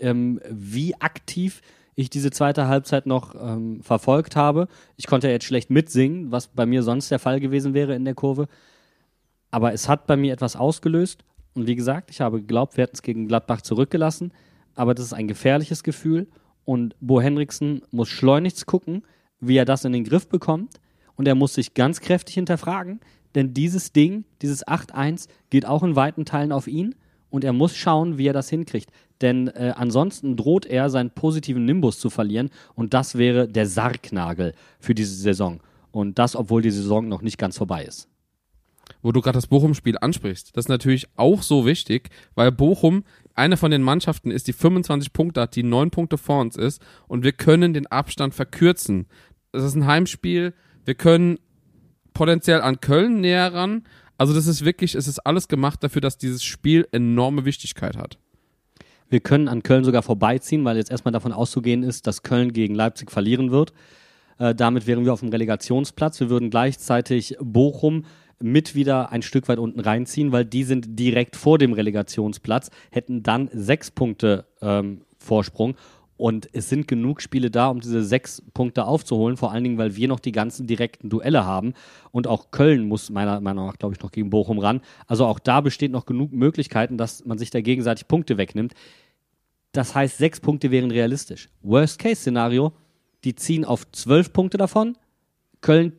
wie aktiv ich diese zweite Halbzeit noch verfolgt habe. Ich konnte jetzt schlecht mitsingen, was bei mir sonst der Fall gewesen wäre in der Kurve. Aber es hat bei mir etwas ausgelöst. Und wie gesagt, ich habe geglaubt, wir hätten es gegen Gladbach zurückgelassen. Aber das ist ein gefährliches Gefühl. Und Bo Henriksen muss schleunigst gucken, wie er das in den Griff bekommt. Und er muss sich ganz kräftig hinterfragen. Denn dieses Ding, dieses 8-1, geht auch in weiten Teilen auf ihn. Und er muss schauen, wie er das hinkriegt. Denn ansonsten droht er, seinen positiven Nimbus zu verlieren. Und das wäre der Sargnagel für diese Saison. Und das, obwohl die Saison noch nicht ganz vorbei ist. Wo du gerade das Bochum-Spiel ansprichst, das ist natürlich auch so wichtig, weil Bochum eine von den Mannschaften ist, die 25 Punkte hat, die 9 Punkte vor uns ist. Und wir können den Abstand verkürzen. Das ist ein Heimspiel. Wir können potenziell an Köln näher ran. Also das ist wirklich, es ist alles gemacht dafür, dass dieses Spiel enorme Wichtigkeit hat. Wir können an Köln sogar vorbeiziehen, weil jetzt erstmal davon auszugehen ist, dass Köln gegen Leipzig verlieren wird. Damit wären wir auf dem Relegationsplatz. Wir würden gleichzeitig Bochum mit wieder ein Stück weit unten reinziehen, weil die sind direkt vor dem Relegationsplatz, hätten dann 6 Punkte Vorsprung. Und es sind genug Spiele da, um diese 6 Punkte aufzuholen, vor allen Dingen, weil wir noch die ganzen direkten Duelle haben. Und auch Köln muss meiner Meinung nach, glaube ich, noch gegen Bochum ran. Also auch da besteht noch genug Möglichkeiten, dass man sich da gegenseitig Punkte wegnimmt. Das heißt, 6 Punkte wären realistisch. Worst-Case-Szenario, die ziehen auf 12 Punkte davon. Köln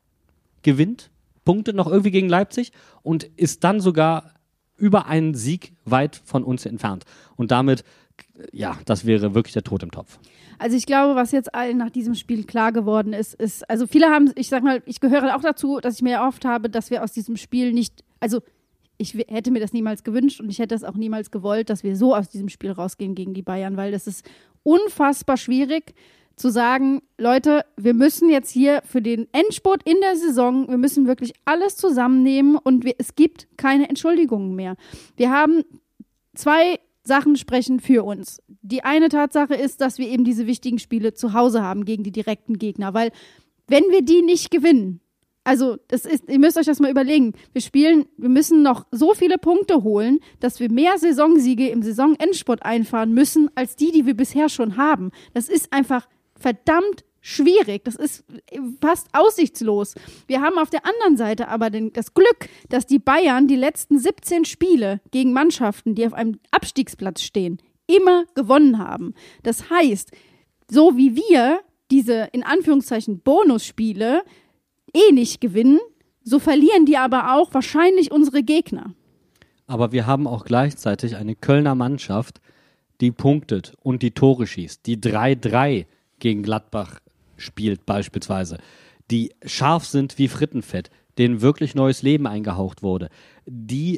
gewinnt Punkte noch irgendwie gegen Leipzig und ist dann sogar über einen Sieg weit von uns entfernt. Und damit, ja, das wäre wirklich der Tod im Topf. Also ich glaube, was jetzt allen nach diesem Spiel klar geworden ist, also viele haben, ich sag mal, ich gehöre auch dazu, dass ich mir erhofft habe, dass wir aus diesem Spiel nicht, also ich hätte mir das niemals gewünscht und ich hätte es auch niemals gewollt, dass wir so aus diesem Spiel rausgehen gegen die Bayern, weil das ist unfassbar schwierig zu sagen, Leute, wir müssen jetzt hier für den Endspurt in der Saison, wir müssen wirklich alles zusammennehmen und es gibt keine Entschuldigungen mehr. Wir haben 2 Sachen sprechen für uns. Die eine Tatsache ist, dass wir eben diese wichtigen Spiele zu Hause haben gegen die direkten Gegner, weil wenn wir die nicht gewinnen, also ihr müsst euch das mal überlegen, wir müssen noch so viele Punkte holen, dass wir mehr Saisonsiege im Saisonendspurt einfahren müssen, als die wir bisher schon haben. Das ist einfach verdammt schwierig. Das ist fast aussichtslos. Wir haben auf der anderen Seite aber das Glück, dass die Bayern die letzten 17 Spiele gegen Mannschaften, die auf einem Abstiegsplatz stehen, immer gewonnen haben. Das heißt, so wie wir diese in Anführungszeichen Bonusspiele nicht gewinnen, so verlieren die aber auch wahrscheinlich unsere Gegner. Aber wir haben auch gleichzeitig eine Kölner Mannschaft, die punktet und die Tore schießt, die 3-3 gegen Gladbach spielt beispielsweise, die scharf sind wie Frittenfett, denen wirklich neues Leben eingehaucht wurde, die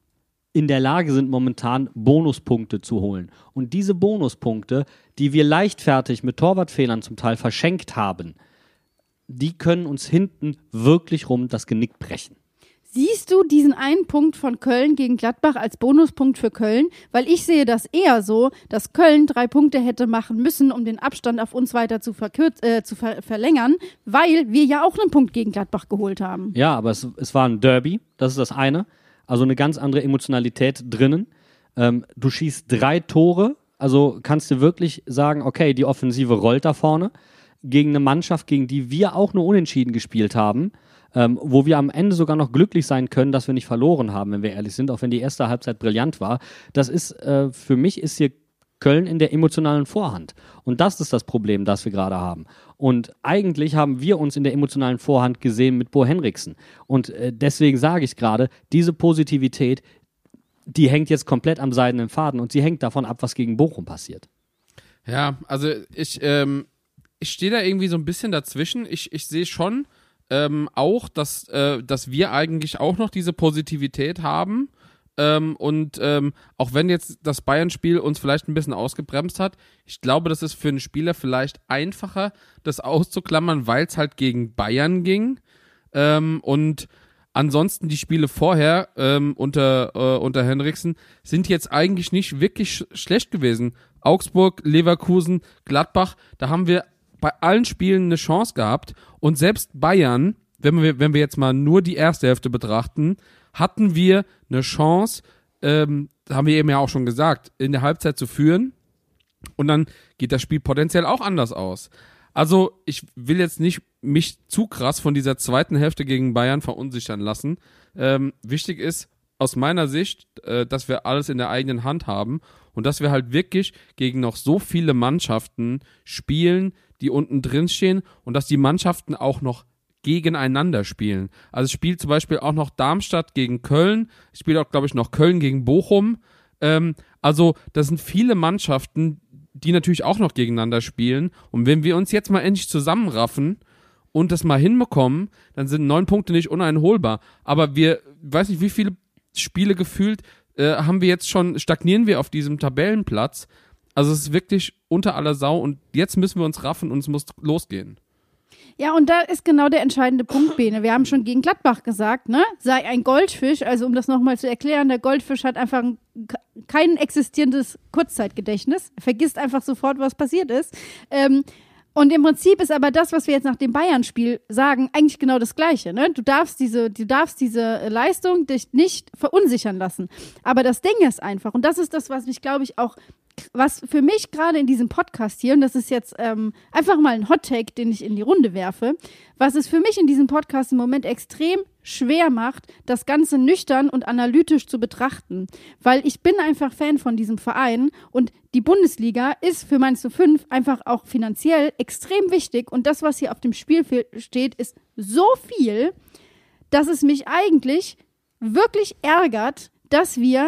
in der Lage sind, momentan Bonuspunkte zu holen. Und diese Bonuspunkte, die wir leichtfertig mit Torwartfehlern zum Teil verschenkt haben, die können uns hinten wirklich rum das Genick brechen. Siehst du diesen einen Punkt von Köln gegen Gladbach als Bonuspunkt für Köln? Weil ich sehe das eher so, dass Köln 3 Punkte hätte machen müssen, um den Abstand auf uns weiter zu verlängern, weil wir ja auch einen Punkt gegen Gladbach geholt haben. Ja, aber es war ein Derby, das ist das eine. Also eine ganz andere Emotionalität drinnen. Du schießt 3 Tore, also kannst du wirklich sagen, okay, die Offensive rollt da vorne gegen eine Mannschaft, gegen die wir auch nur unentschieden gespielt haben, wo wir am Ende sogar noch glücklich sein können, dass wir nicht verloren haben, wenn wir ehrlich sind, auch wenn die erste Halbzeit brillant war. Das ist, für mich ist hier Köln in der emotionalen Vorhand. Und das ist das Problem, das wir gerade haben. Und eigentlich haben wir uns in der emotionalen Vorhand gesehen mit Bo Henriksen. Und deswegen sage ich gerade, diese Positivität, die hängt jetzt komplett am seidenen Faden und sie hängt davon ab, was gegen Bochum passiert. Ja, also ich stehe da irgendwie so ein bisschen dazwischen. Ich sehe schon auch, dass wir eigentlich auch noch diese Positivität haben. Auch wenn jetzt das Bayern-Spiel uns vielleicht ein bisschen ausgebremst hat, ich glaube, das ist für einen Spieler vielleicht einfacher, das auszuklammern, weil es halt gegen Bayern ging. Und ansonsten die Spiele vorher unter Henriksen sind jetzt eigentlich nicht wirklich schlecht gewesen. Augsburg, Leverkusen, Gladbach, da haben wir bei allen Spielen eine Chance gehabt. Und selbst Bayern, wenn wir jetzt mal nur die erste Hälfte betrachten, hatten wir eine Chance, haben wir eben ja auch schon gesagt, in der Halbzeit zu führen. Und dann geht das Spiel potenziell auch anders aus. Also ich will jetzt nicht mich zu krass von dieser zweiten Hälfte gegen Bayern verunsichern lassen. Wichtig ist aus meiner Sicht, dass wir alles in der eigenen Hand haben und dass wir halt wirklich gegen noch so viele Mannschaften spielen, die unten drin stehen und dass die Mannschaften auch noch gegeneinander spielen. Also es spielt zum Beispiel auch noch Darmstadt gegen Köln, es spielt auch, glaube ich, noch Köln gegen Bochum. Also das sind viele Mannschaften, die natürlich auch noch gegeneinander spielen. Und wenn wir uns jetzt mal endlich zusammenraffen und das mal hinbekommen, dann sind 9 Punkte nicht uneinholbar. Aber weiß nicht, wie viele Spiele gefühlt haben wir jetzt schon, stagnieren wir auf diesem Tabellenplatz. Also es ist wirklich unter aller Sau und jetzt müssen wir uns raffen und es muss losgehen. Ja, und da ist genau der entscheidende Punkt, Bene. Wir haben schon gegen Gladbach gesagt, ne? Sei ein Goldfisch, also um das nochmal zu erklären, der Goldfisch hat einfach kein existierendes Kurzzeitgedächtnis. Er vergisst einfach sofort, was passiert ist. Und im Prinzip ist aber das, was wir jetzt nach dem Bayern-Spiel sagen, eigentlich genau das Gleiche. Ne? Du darfst diese Leistung dich nicht verunsichern lassen. Aber das Ding ist einfach, und das ist das, was mich, glaube ich, auch, was für mich gerade in diesem Podcast hier, und das ist jetzt einfach mal ein Hot-Take, den ich in die Runde werfe, was es für mich in diesem Podcast im Moment extrem schwer macht, das Ganze nüchtern und analytisch zu betrachten. Weil ich bin einfach Fan von diesem Verein und die Bundesliga ist für Mainz 05 einfach auch finanziell extrem wichtig und das, was hier auf dem Spielfeld steht, ist so viel, dass es mich eigentlich wirklich ärgert, dass wir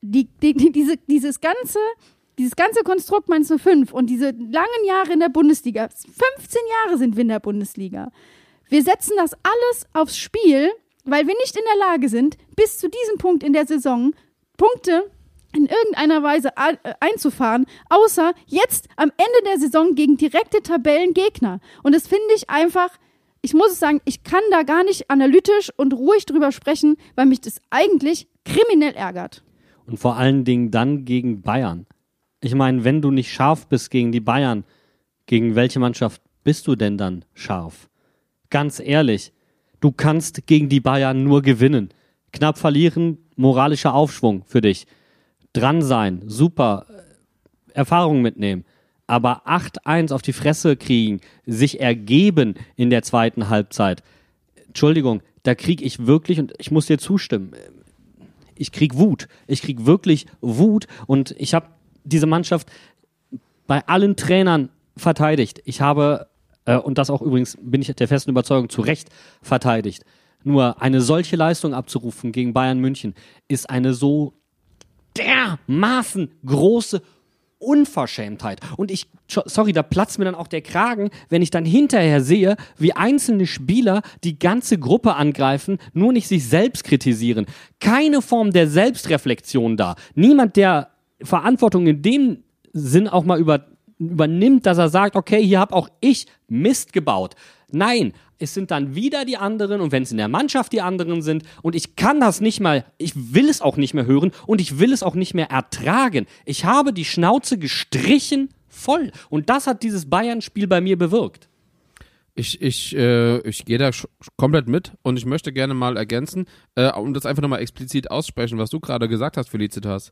dieses ganze Konstrukt Mainz 05 und diese langen Jahre in der Bundesliga, 15 Jahre sind wir in der Bundesliga, wir setzen das alles aufs Spiel, weil wir nicht in der Lage sind, bis zu diesem Punkt in der Saison Punkte in irgendeiner Weise einzufahren, außer jetzt am Ende der Saison gegen direkte Tabellengegner. Und das finde ich einfach, ich muss sagen, ich kann da gar nicht analytisch und ruhig drüber sprechen, weil mich das eigentlich kriminell ärgert. Und vor allen Dingen dann gegen Bayern. Ich meine, wenn du nicht scharf bist gegen die Bayern, gegen welche Mannschaft bist du denn dann scharf? Ganz ehrlich, du kannst gegen die Bayern nur gewinnen. Knapp verlieren, moralischer Aufschwung für dich. Dran sein, super, Erfahrung mitnehmen. Aber 8-1 auf die Fresse kriegen, sich ergeben in der zweiten Halbzeit. Entschuldigung, da kriege ich wirklich, und ich muss dir zustimmen, ich krieg Wut. Ich krieg wirklich Wut und ich habe diese Mannschaft bei allen Trainern verteidigt. Ich habe, und das auch übrigens, bin ich der festen Überzeugung, zu Recht verteidigt. Nur eine solche Leistung abzurufen gegen Bayern München ist eine so dermaßen große Unverschämtheit. Und da platzt mir dann auch der Kragen, wenn ich dann hinterher sehe, wie einzelne Spieler die ganze Gruppe angreifen, nur nicht sich selbst kritisieren. Keine Form der Selbstreflexion da. Niemand, der Verantwortung in dem Sinn auch mal übernimmt, dass er sagt, okay, hier habe auch ich Mist gebaut. Nein, es sind dann wieder die anderen und wenn es in der Mannschaft die anderen sind und ich kann das nicht mal, ich will es auch nicht mehr hören und ich will es auch nicht mehr ertragen. Ich habe die Schnauze gestrichen voll und das hat dieses Bayern-Spiel bei mir bewirkt. Ich gehe da komplett mit und ich möchte gerne mal ergänzen und das einfach nochmal explizit aussprechen, was du gerade gesagt hast, Felicitas.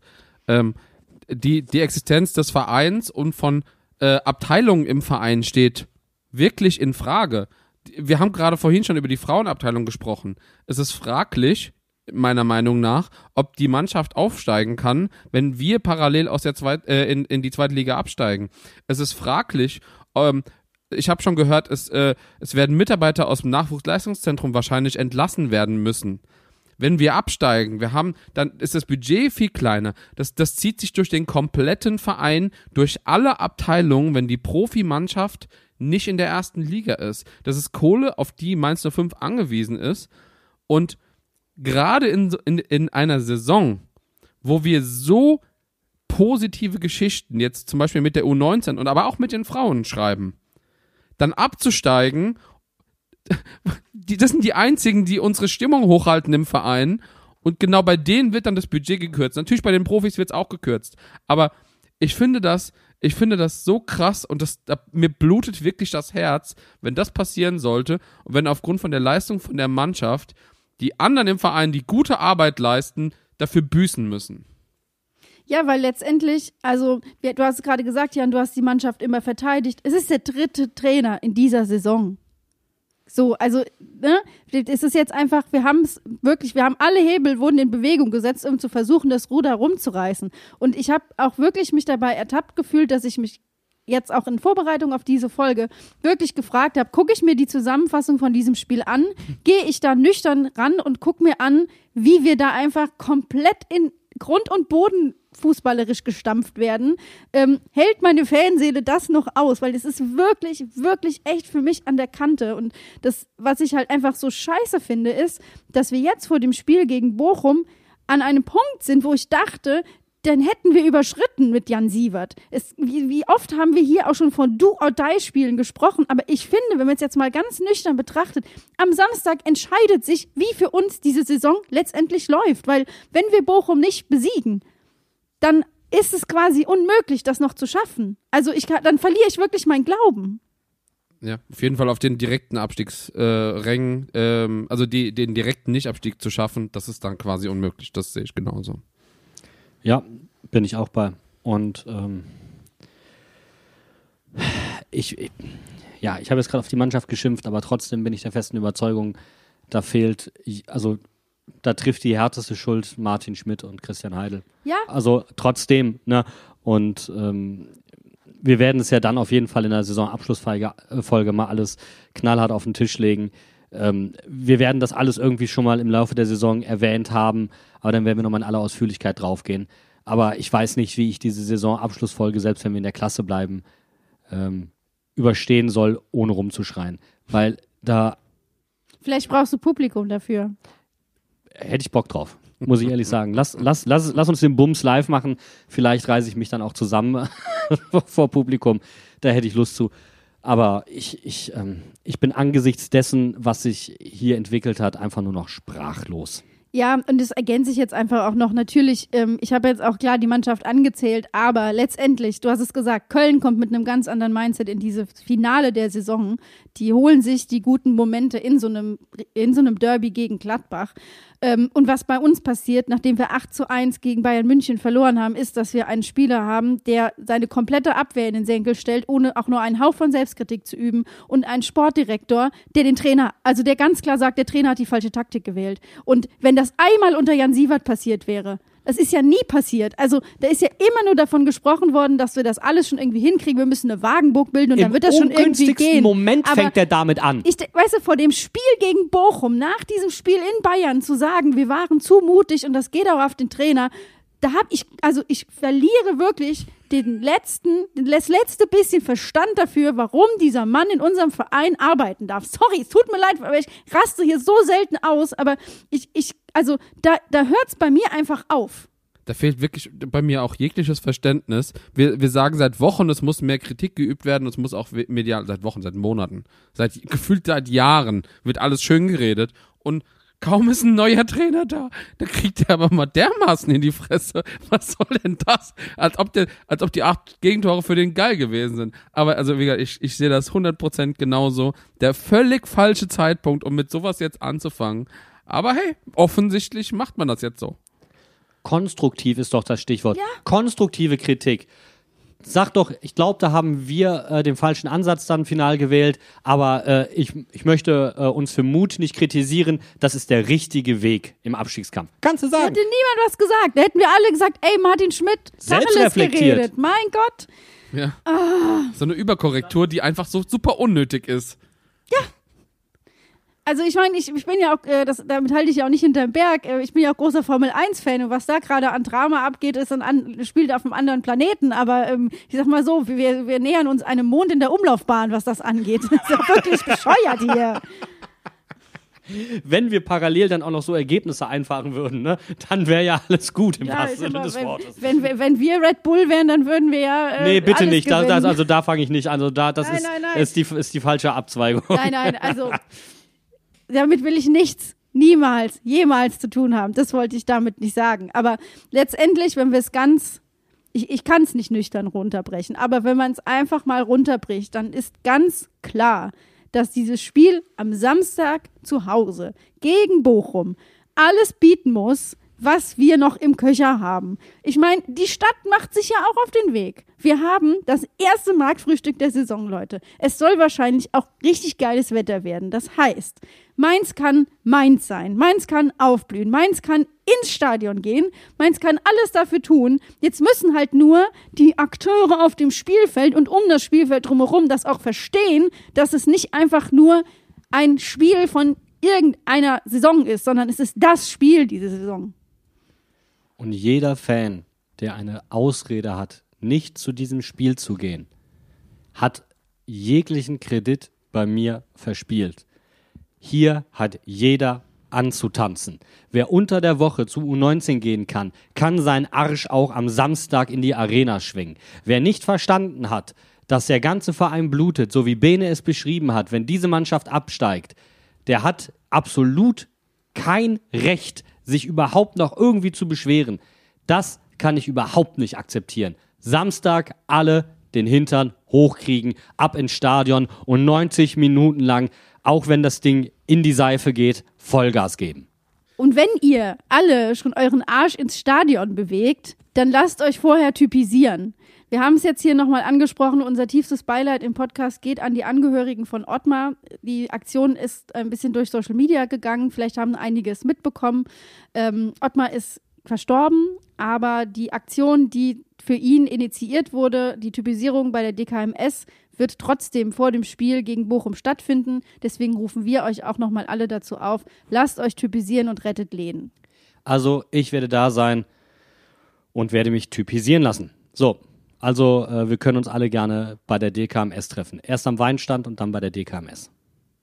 Die Existenz des Vereins und von Abteilungen im Verein steht wirklich in Frage. Wir haben gerade vorhin schon über die Frauenabteilung gesprochen. Es ist fraglich, meiner Meinung nach, ob die Mannschaft aufsteigen kann, wenn wir parallel aus der in die zweite Liga absteigen. Es ist fraglich, ich habe schon gehört, es werden Mitarbeiter aus dem Nachwuchsleistungszentrum wahrscheinlich entlassen werden müssen. Wenn wir absteigen, dann ist das Budget viel kleiner. Das zieht sich durch den kompletten Verein, durch alle Abteilungen, wenn die Profimannschaft nicht in der ersten Liga ist. Das ist Kohle, auf die Mainz 05 angewiesen ist. Und gerade in einer Saison, wo wir so positive Geschichten, jetzt zum Beispiel mit der U19 und aber auch mit den Frauen schreiben, dann abzusteigen, das sind die einzigen, die unsere Stimmung hochhalten im Verein und genau bei denen wird dann das Budget gekürzt. Natürlich bei den Profis wird es auch gekürzt, aber ich finde das so krass und mir blutet wirklich das Herz, wenn das passieren sollte und wenn aufgrund von der Leistung von der Mannschaft die anderen im Verein, die gute Arbeit leisten, dafür büßen müssen. Ja, weil letztendlich, also du hast gerade gesagt, Jan, du hast die Mannschaft immer verteidigt. Es ist der 3. Trainer in dieser Saison. So, also, ne, es ist jetzt einfach, wir haben alle Hebel wurden in Bewegung gesetzt, um zu versuchen, das Ruder rumzureißen. Und ich habe auch wirklich mich dabei ertappt gefühlt, dass ich mich jetzt auch in Vorbereitung auf diese Folge wirklich gefragt habe, gucke ich mir die Zusammenfassung von diesem Spiel an, gehe ich da nüchtern ran und gucke mir an, wie wir da einfach komplett in Grund und Boden fußballerisch gestampft werden, hält meine Fanseele das noch aus, weil das ist wirklich, wirklich echt für mich an der Kante und das, was ich halt einfach so scheiße finde, ist, dass wir jetzt vor dem Spiel gegen Bochum an einem Punkt sind, wo ich dachte, dann hätten wir überschritten mit Jan Siewert. Wie oft haben wir hier auch schon von Do-or-Die-Spielen gesprochen, aber ich finde, wenn man es jetzt mal ganz nüchtern betrachtet, am Samstag entscheidet sich, wie für uns diese Saison letztendlich läuft, weil wenn wir Bochum nicht besiegen, dann ist es quasi unmöglich, das noch zu schaffen. Also dann verliere ich wirklich meinen Glauben. Ja, auf jeden Fall auf den direkten Abstiegsrängen, also den direkten Nicht-Abstieg zu schaffen, das ist dann quasi unmöglich, das sehe ich genauso. Ja, bin ich auch bei. Und ich habe jetzt gerade auf die Mannschaft geschimpft, aber trotzdem bin ich der festen Überzeugung, da trifft die härteste Schuld Martin Schmidt und Christian Heidel. Ja. Also trotzdem, ne? Und wir werden es ja dann auf jeden Fall in der Saisonabschlussfolge mal alles knallhart auf den Tisch legen. Wir werden das alles irgendwie schon mal im Laufe der Saison erwähnt haben, aber dann werden wir nochmal in aller Ausführlichkeit draufgehen. Aber ich weiß nicht, wie ich diese Saisonabschlussfolge, selbst wenn wir in der Klasse bleiben, überstehen soll, ohne rumzuschreien. Weil da... Vielleicht brauchst du Publikum dafür. Hätte ich Bock drauf, muss ich ehrlich sagen. Lass uns den Bums live machen. Vielleicht reiße ich mich dann auch zusammen vor Publikum. Da hätte ich Lust zu. Aber ich bin angesichts dessen, was sich hier entwickelt hat, einfach nur noch sprachlos. Ja, und das ergänzt sich jetzt einfach auch noch. Natürlich, ich habe jetzt auch klar die Mannschaft angezählt, aber letztendlich, du hast es gesagt, Köln kommt mit einem ganz anderen Mindset in diese Finale der Saison. Die holen sich die guten Momente in so einem Derby gegen Gladbach. Und was bei uns passiert, nachdem wir 8:1 gegen Bayern München verloren haben, ist, dass wir einen Spieler haben, der seine komplette Abwehr in den Senkel stellt, ohne auch nur einen Hauch von Selbstkritik zu üben, und einen Sportdirektor, der den Trainer, also der ganz klar sagt, der Trainer hat die falsche Taktik gewählt. Und wenn das einmal unter Jan Siewert passiert wäre, das ist ja nie passiert. Also da ist ja immer nur davon gesprochen worden, dass wir das alles schon irgendwie hinkriegen. Wir müssen eine Wagenburg bilden und dann wird das schon irgendwie gehen. Im Moment aber fängt er damit an. Weißt du, vor dem Spiel gegen Bochum, nach diesem Spiel in Bayern zu sagen, wir waren zu mutig und das geht auch auf den Trainer, da habe ich verliere wirklich das letzte bisschen Verstand dafür, warum dieser Mann in unserem Verein arbeiten darf. Sorry, es tut mir leid, aber ich raste hier so selten aus, aber da hört's bei mir einfach auf. Da fehlt wirklich bei mir auch jegliches Verständnis. Wir sagen seit Wochen, es muss mehr Kritik geübt werden, es muss auch medial, seit Wochen, seit Monaten, gefühlt seit Jahren wird alles schön geredet und kaum ist ein neuer Trainer da, da kriegt er aber mal dermaßen in die Fresse. Was soll denn das? Als ob die 8 Gegentore für den geil gewesen sind. Aber also wie gesagt, ich sehe das 100% genauso. Der völlig falsche Zeitpunkt, um mit sowas jetzt anzufangen. Aber hey, offensichtlich macht man das jetzt so. Konstruktiv ist doch das Stichwort. Ja. Konstruktive Kritik. Sag doch, ich glaube, da haben wir den falschen Ansatz dann final gewählt, aber ich möchte uns für Mut nicht kritisieren. Das ist der richtige Weg im Abstiegskampf. Kannst du sagen. Hätte niemand was gesagt. Da hätten wir alle gesagt, ey, Martin Schmidt, Tacheles geredet. Mein Gott. Ja. So eine Überkorrektur, die einfach so super unnötig ist. Ja. Also ich meine, ich bin ja auch, damit halte ich ja auch nicht hinterm Berg, ich bin ja auch großer Formel-1-Fan und was da gerade an Drama abgeht, spielt auf einem anderen Planeten, aber ich sag mal so, wir nähern uns einem Mond in der Umlaufbahn, was das angeht. Das ist doch wirklich bescheuert hier. Wenn wir parallel dann auch noch so Ergebnisse einfahren würden, ne, dann wäre ja alles gut im wahrsten Sinne des Wortes. Wenn wir Red Bull wären, dann würden wir ja nee, bitte alles nicht, gewinnen. Da fange ich nicht an, also das nein. ist die falsche Abzweigung. Nein, also damit will ich nichts, niemals, jemals zu tun haben. Das wollte ich damit nicht sagen. Aber letztendlich, wenn wir es ich kann es nicht nüchtern runterbrechen, aber wenn man es einfach mal runterbricht, dann ist ganz klar, dass dieses Spiel am Samstag zu Hause gegen Bochum alles bieten muss, was wir noch im Köcher haben. Ich meine, die Stadt macht sich ja auch auf den Weg. Wir haben das erste Marktfrühstück der Saison, Leute. Es soll wahrscheinlich auch richtig geiles Wetter werden. Das heißt, Mainz kann Mainz sein. Mainz kann aufblühen. Mainz kann ins Stadion gehen. Mainz kann alles dafür tun. Jetzt müssen halt nur die Akteure auf dem Spielfeld und um das Spielfeld drumherum das auch verstehen, dass es nicht einfach nur ein Spiel von irgendeiner Saison ist, sondern es ist das Spiel diese Saison. Und jeder Fan, der eine Ausrede hat, nicht zu diesem Spiel zu gehen, hat jeglichen Kredit bei mir verspielt. Hier hat jeder anzutanzen. Wer unter der Woche zu U19 gehen kann, kann seinen Arsch auch am Samstag in die Arena schwingen. Wer nicht verstanden hat, dass der ganze Verein blutet, so wie Bene es beschrieben hat, wenn diese Mannschaft absteigt, der hat absolut kein Recht, sich überhaupt noch irgendwie zu beschweren. Das kann ich überhaupt nicht akzeptieren. Samstag alle den Hintern hochkriegen, ab ins Stadion und 90 Minuten lang, auch wenn das Ding in die Seife geht, Vollgas geben. Und wenn ihr alle schon euren Arsch ins Stadion bewegt, dann lasst euch vorher typisieren. Wir haben es jetzt hier nochmal angesprochen, unser tiefstes Beileid im Podcast geht an die Angehörigen von Ottmar. Die Aktion ist ein bisschen durch Social Media gegangen, vielleicht haben einige es mitbekommen. Ottmar ist verstorben, aber die Aktion, die für ihn initiiert wurde, die Typisierung bei der DKMS, wird trotzdem vor dem Spiel gegen Bochum stattfinden. Deswegen rufen wir euch auch nochmal alle dazu auf, lasst euch typisieren und rettet Lehen. Also ich werde da sein und werde mich typisieren lassen. So. Also wir können uns alle gerne bei der DKMS treffen. Erst am Weinstand und dann bei der DKMS.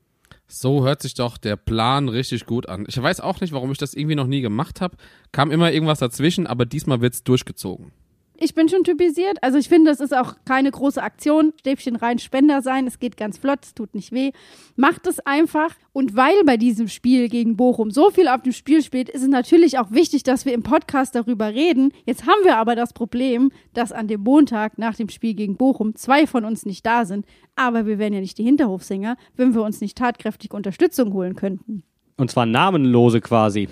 So hört sich doch der Plan richtig gut an. Ich weiß auch nicht, warum ich das irgendwie noch nie gemacht habe. Kam immer irgendwas dazwischen, aber diesmal wird's durchgezogen. Ich bin schon typisiert. Also ich finde, das ist auch keine große Aktion. Stäbchen rein, Spender sein. Es geht ganz flott, es tut nicht weh. Macht es einfach. Und weil bei diesem Spiel gegen Bochum so viel auf dem Spiel steht, ist es natürlich auch wichtig, dass wir im Podcast darüber reden. Jetzt haben wir aber das Problem, dass an dem Montag nach dem Spiel gegen Bochum 2 von uns nicht da sind. Aber wir wären ja nicht die Hinterhofsänger, wenn wir uns nicht tatkräftig Unterstützung holen könnten. Und zwar namenlose quasi.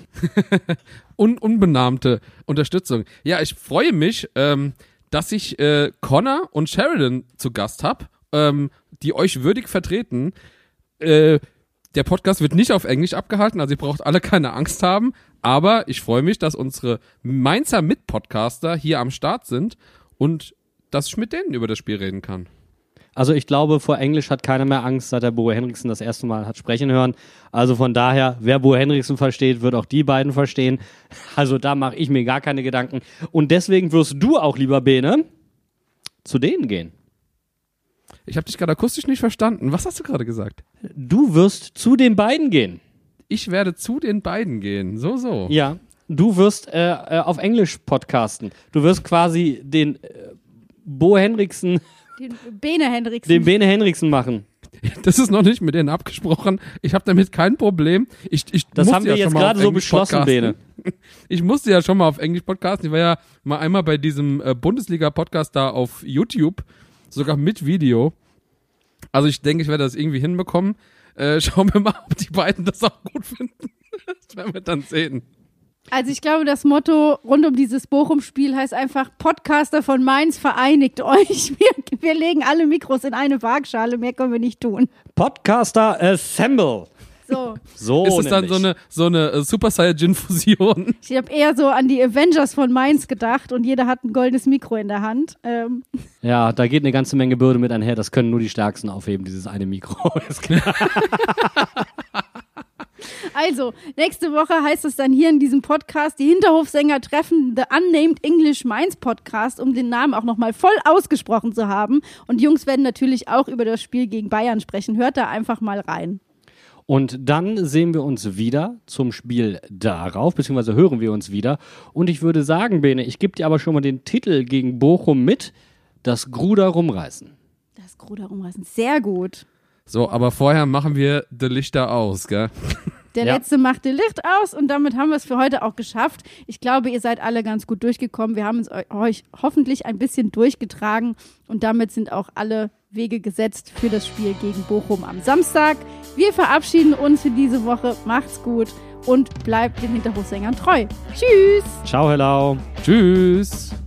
Unbenannte Unterstützung. Ja, ich freue mich, dass ich Connor und Sheridan zu Gast habe, die euch würdig vertreten. Der Podcast wird nicht auf Englisch abgehalten, also ihr braucht alle keine Angst haben. Aber ich freue mich, dass unsere Mainzer Mitpodcaster hier am Start sind und dass ich mit denen über das Spiel reden kann. Also ich glaube, vor Englisch hat keiner mehr Angst, seit der Bo Henriksen das erste Mal hat sprechen hören. Also von daher, wer Bo Henriksen versteht, wird auch die beiden verstehen. Also da mache ich mir gar keine Gedanken. Und deswegen wirst du auch, lieber Bene, zu denen gehen. Ich habe dich gerade akustisch nicht verstanden. Was hast du gerade gesagt? Du wirst zu den beiden gehen. Ich werde zu den beiden gehen. So. Ja, du wirst auf Englisch podcasten. Du wirst quasi den Bo Henriksen... Den Bene Henriksen machen. Das ist noch nicht mit denen abgesprochen. Ich habe damit kein Problem. Das haben wir jetzt gerade so beschlossen, Bene. Ich musste ja schon mal auf Englisch podcasten. Ich war ja mal einmal bei diesem Bundesliga-Podcast da auf YouTube, sogar mit Video. Also ich denke, ich werde das irgendwie hinbekommen. Schauen wir mal, ob die beiden das auch gut finden. Das werden wir dann sehen. Also ich glaube, das Motto rund um dieses Bochum-Spiel heißt einfach, Podcaster von Mainz, vereinigt euch. Wir legen alle Mikros in eine Waagschale, mehr können wir nicht tun. Podcaster Assemble. So ist es dann so eine Super Saiyajin-Fusion? Ich habe eher so an die Avengers von Mainz gedacht und jeder hat ein goldenes Mikro in der Hand. Ja, da geht eine ganze Menge Bürde mit einher. Das können nur die Stärksten aufheben, dieses eine Mikro. Ist klar. Also, nächste Woche heißt es dann hier in diesem Podcast, die Hinterhofsänger treffen The Unnamed English Mainz Podcast, um den Namen auch nochmal voll ausgesprochen zu haben. Und die Jungs werden natürlich auch über das Spiel gegen Bayern sprechen. Hört da einfach mal rein. Und dann sehen wir uns wieder zum Spiel darauf, beziehungsweise hören wir uns wieder. Und ich würde sagen, Bene, ich gebe dir aber schon mal den Titel gegen Bochum mit, das Gruder rumreißen. Das Gruder rumreißen, sehr gut. So, aber vorher machen wir die Lichter aus, gell? Der Letzte macht das Licht aus und damit haben wir es für heute auch geschafft. Ich glaube, ihr seid alle ganz gut durchgekommen. Wir haben es euch hoffentlich ein bisschen durchgetragen und damit sind auch alle Wege gesetzt für das Spiel gegen Bochum am Samstag. Wir verabschieden uns für diese Woche. Macht's gut und bleibt den Hinterhofsängern treu. Tschüss! Ciao, hello! Tschüss!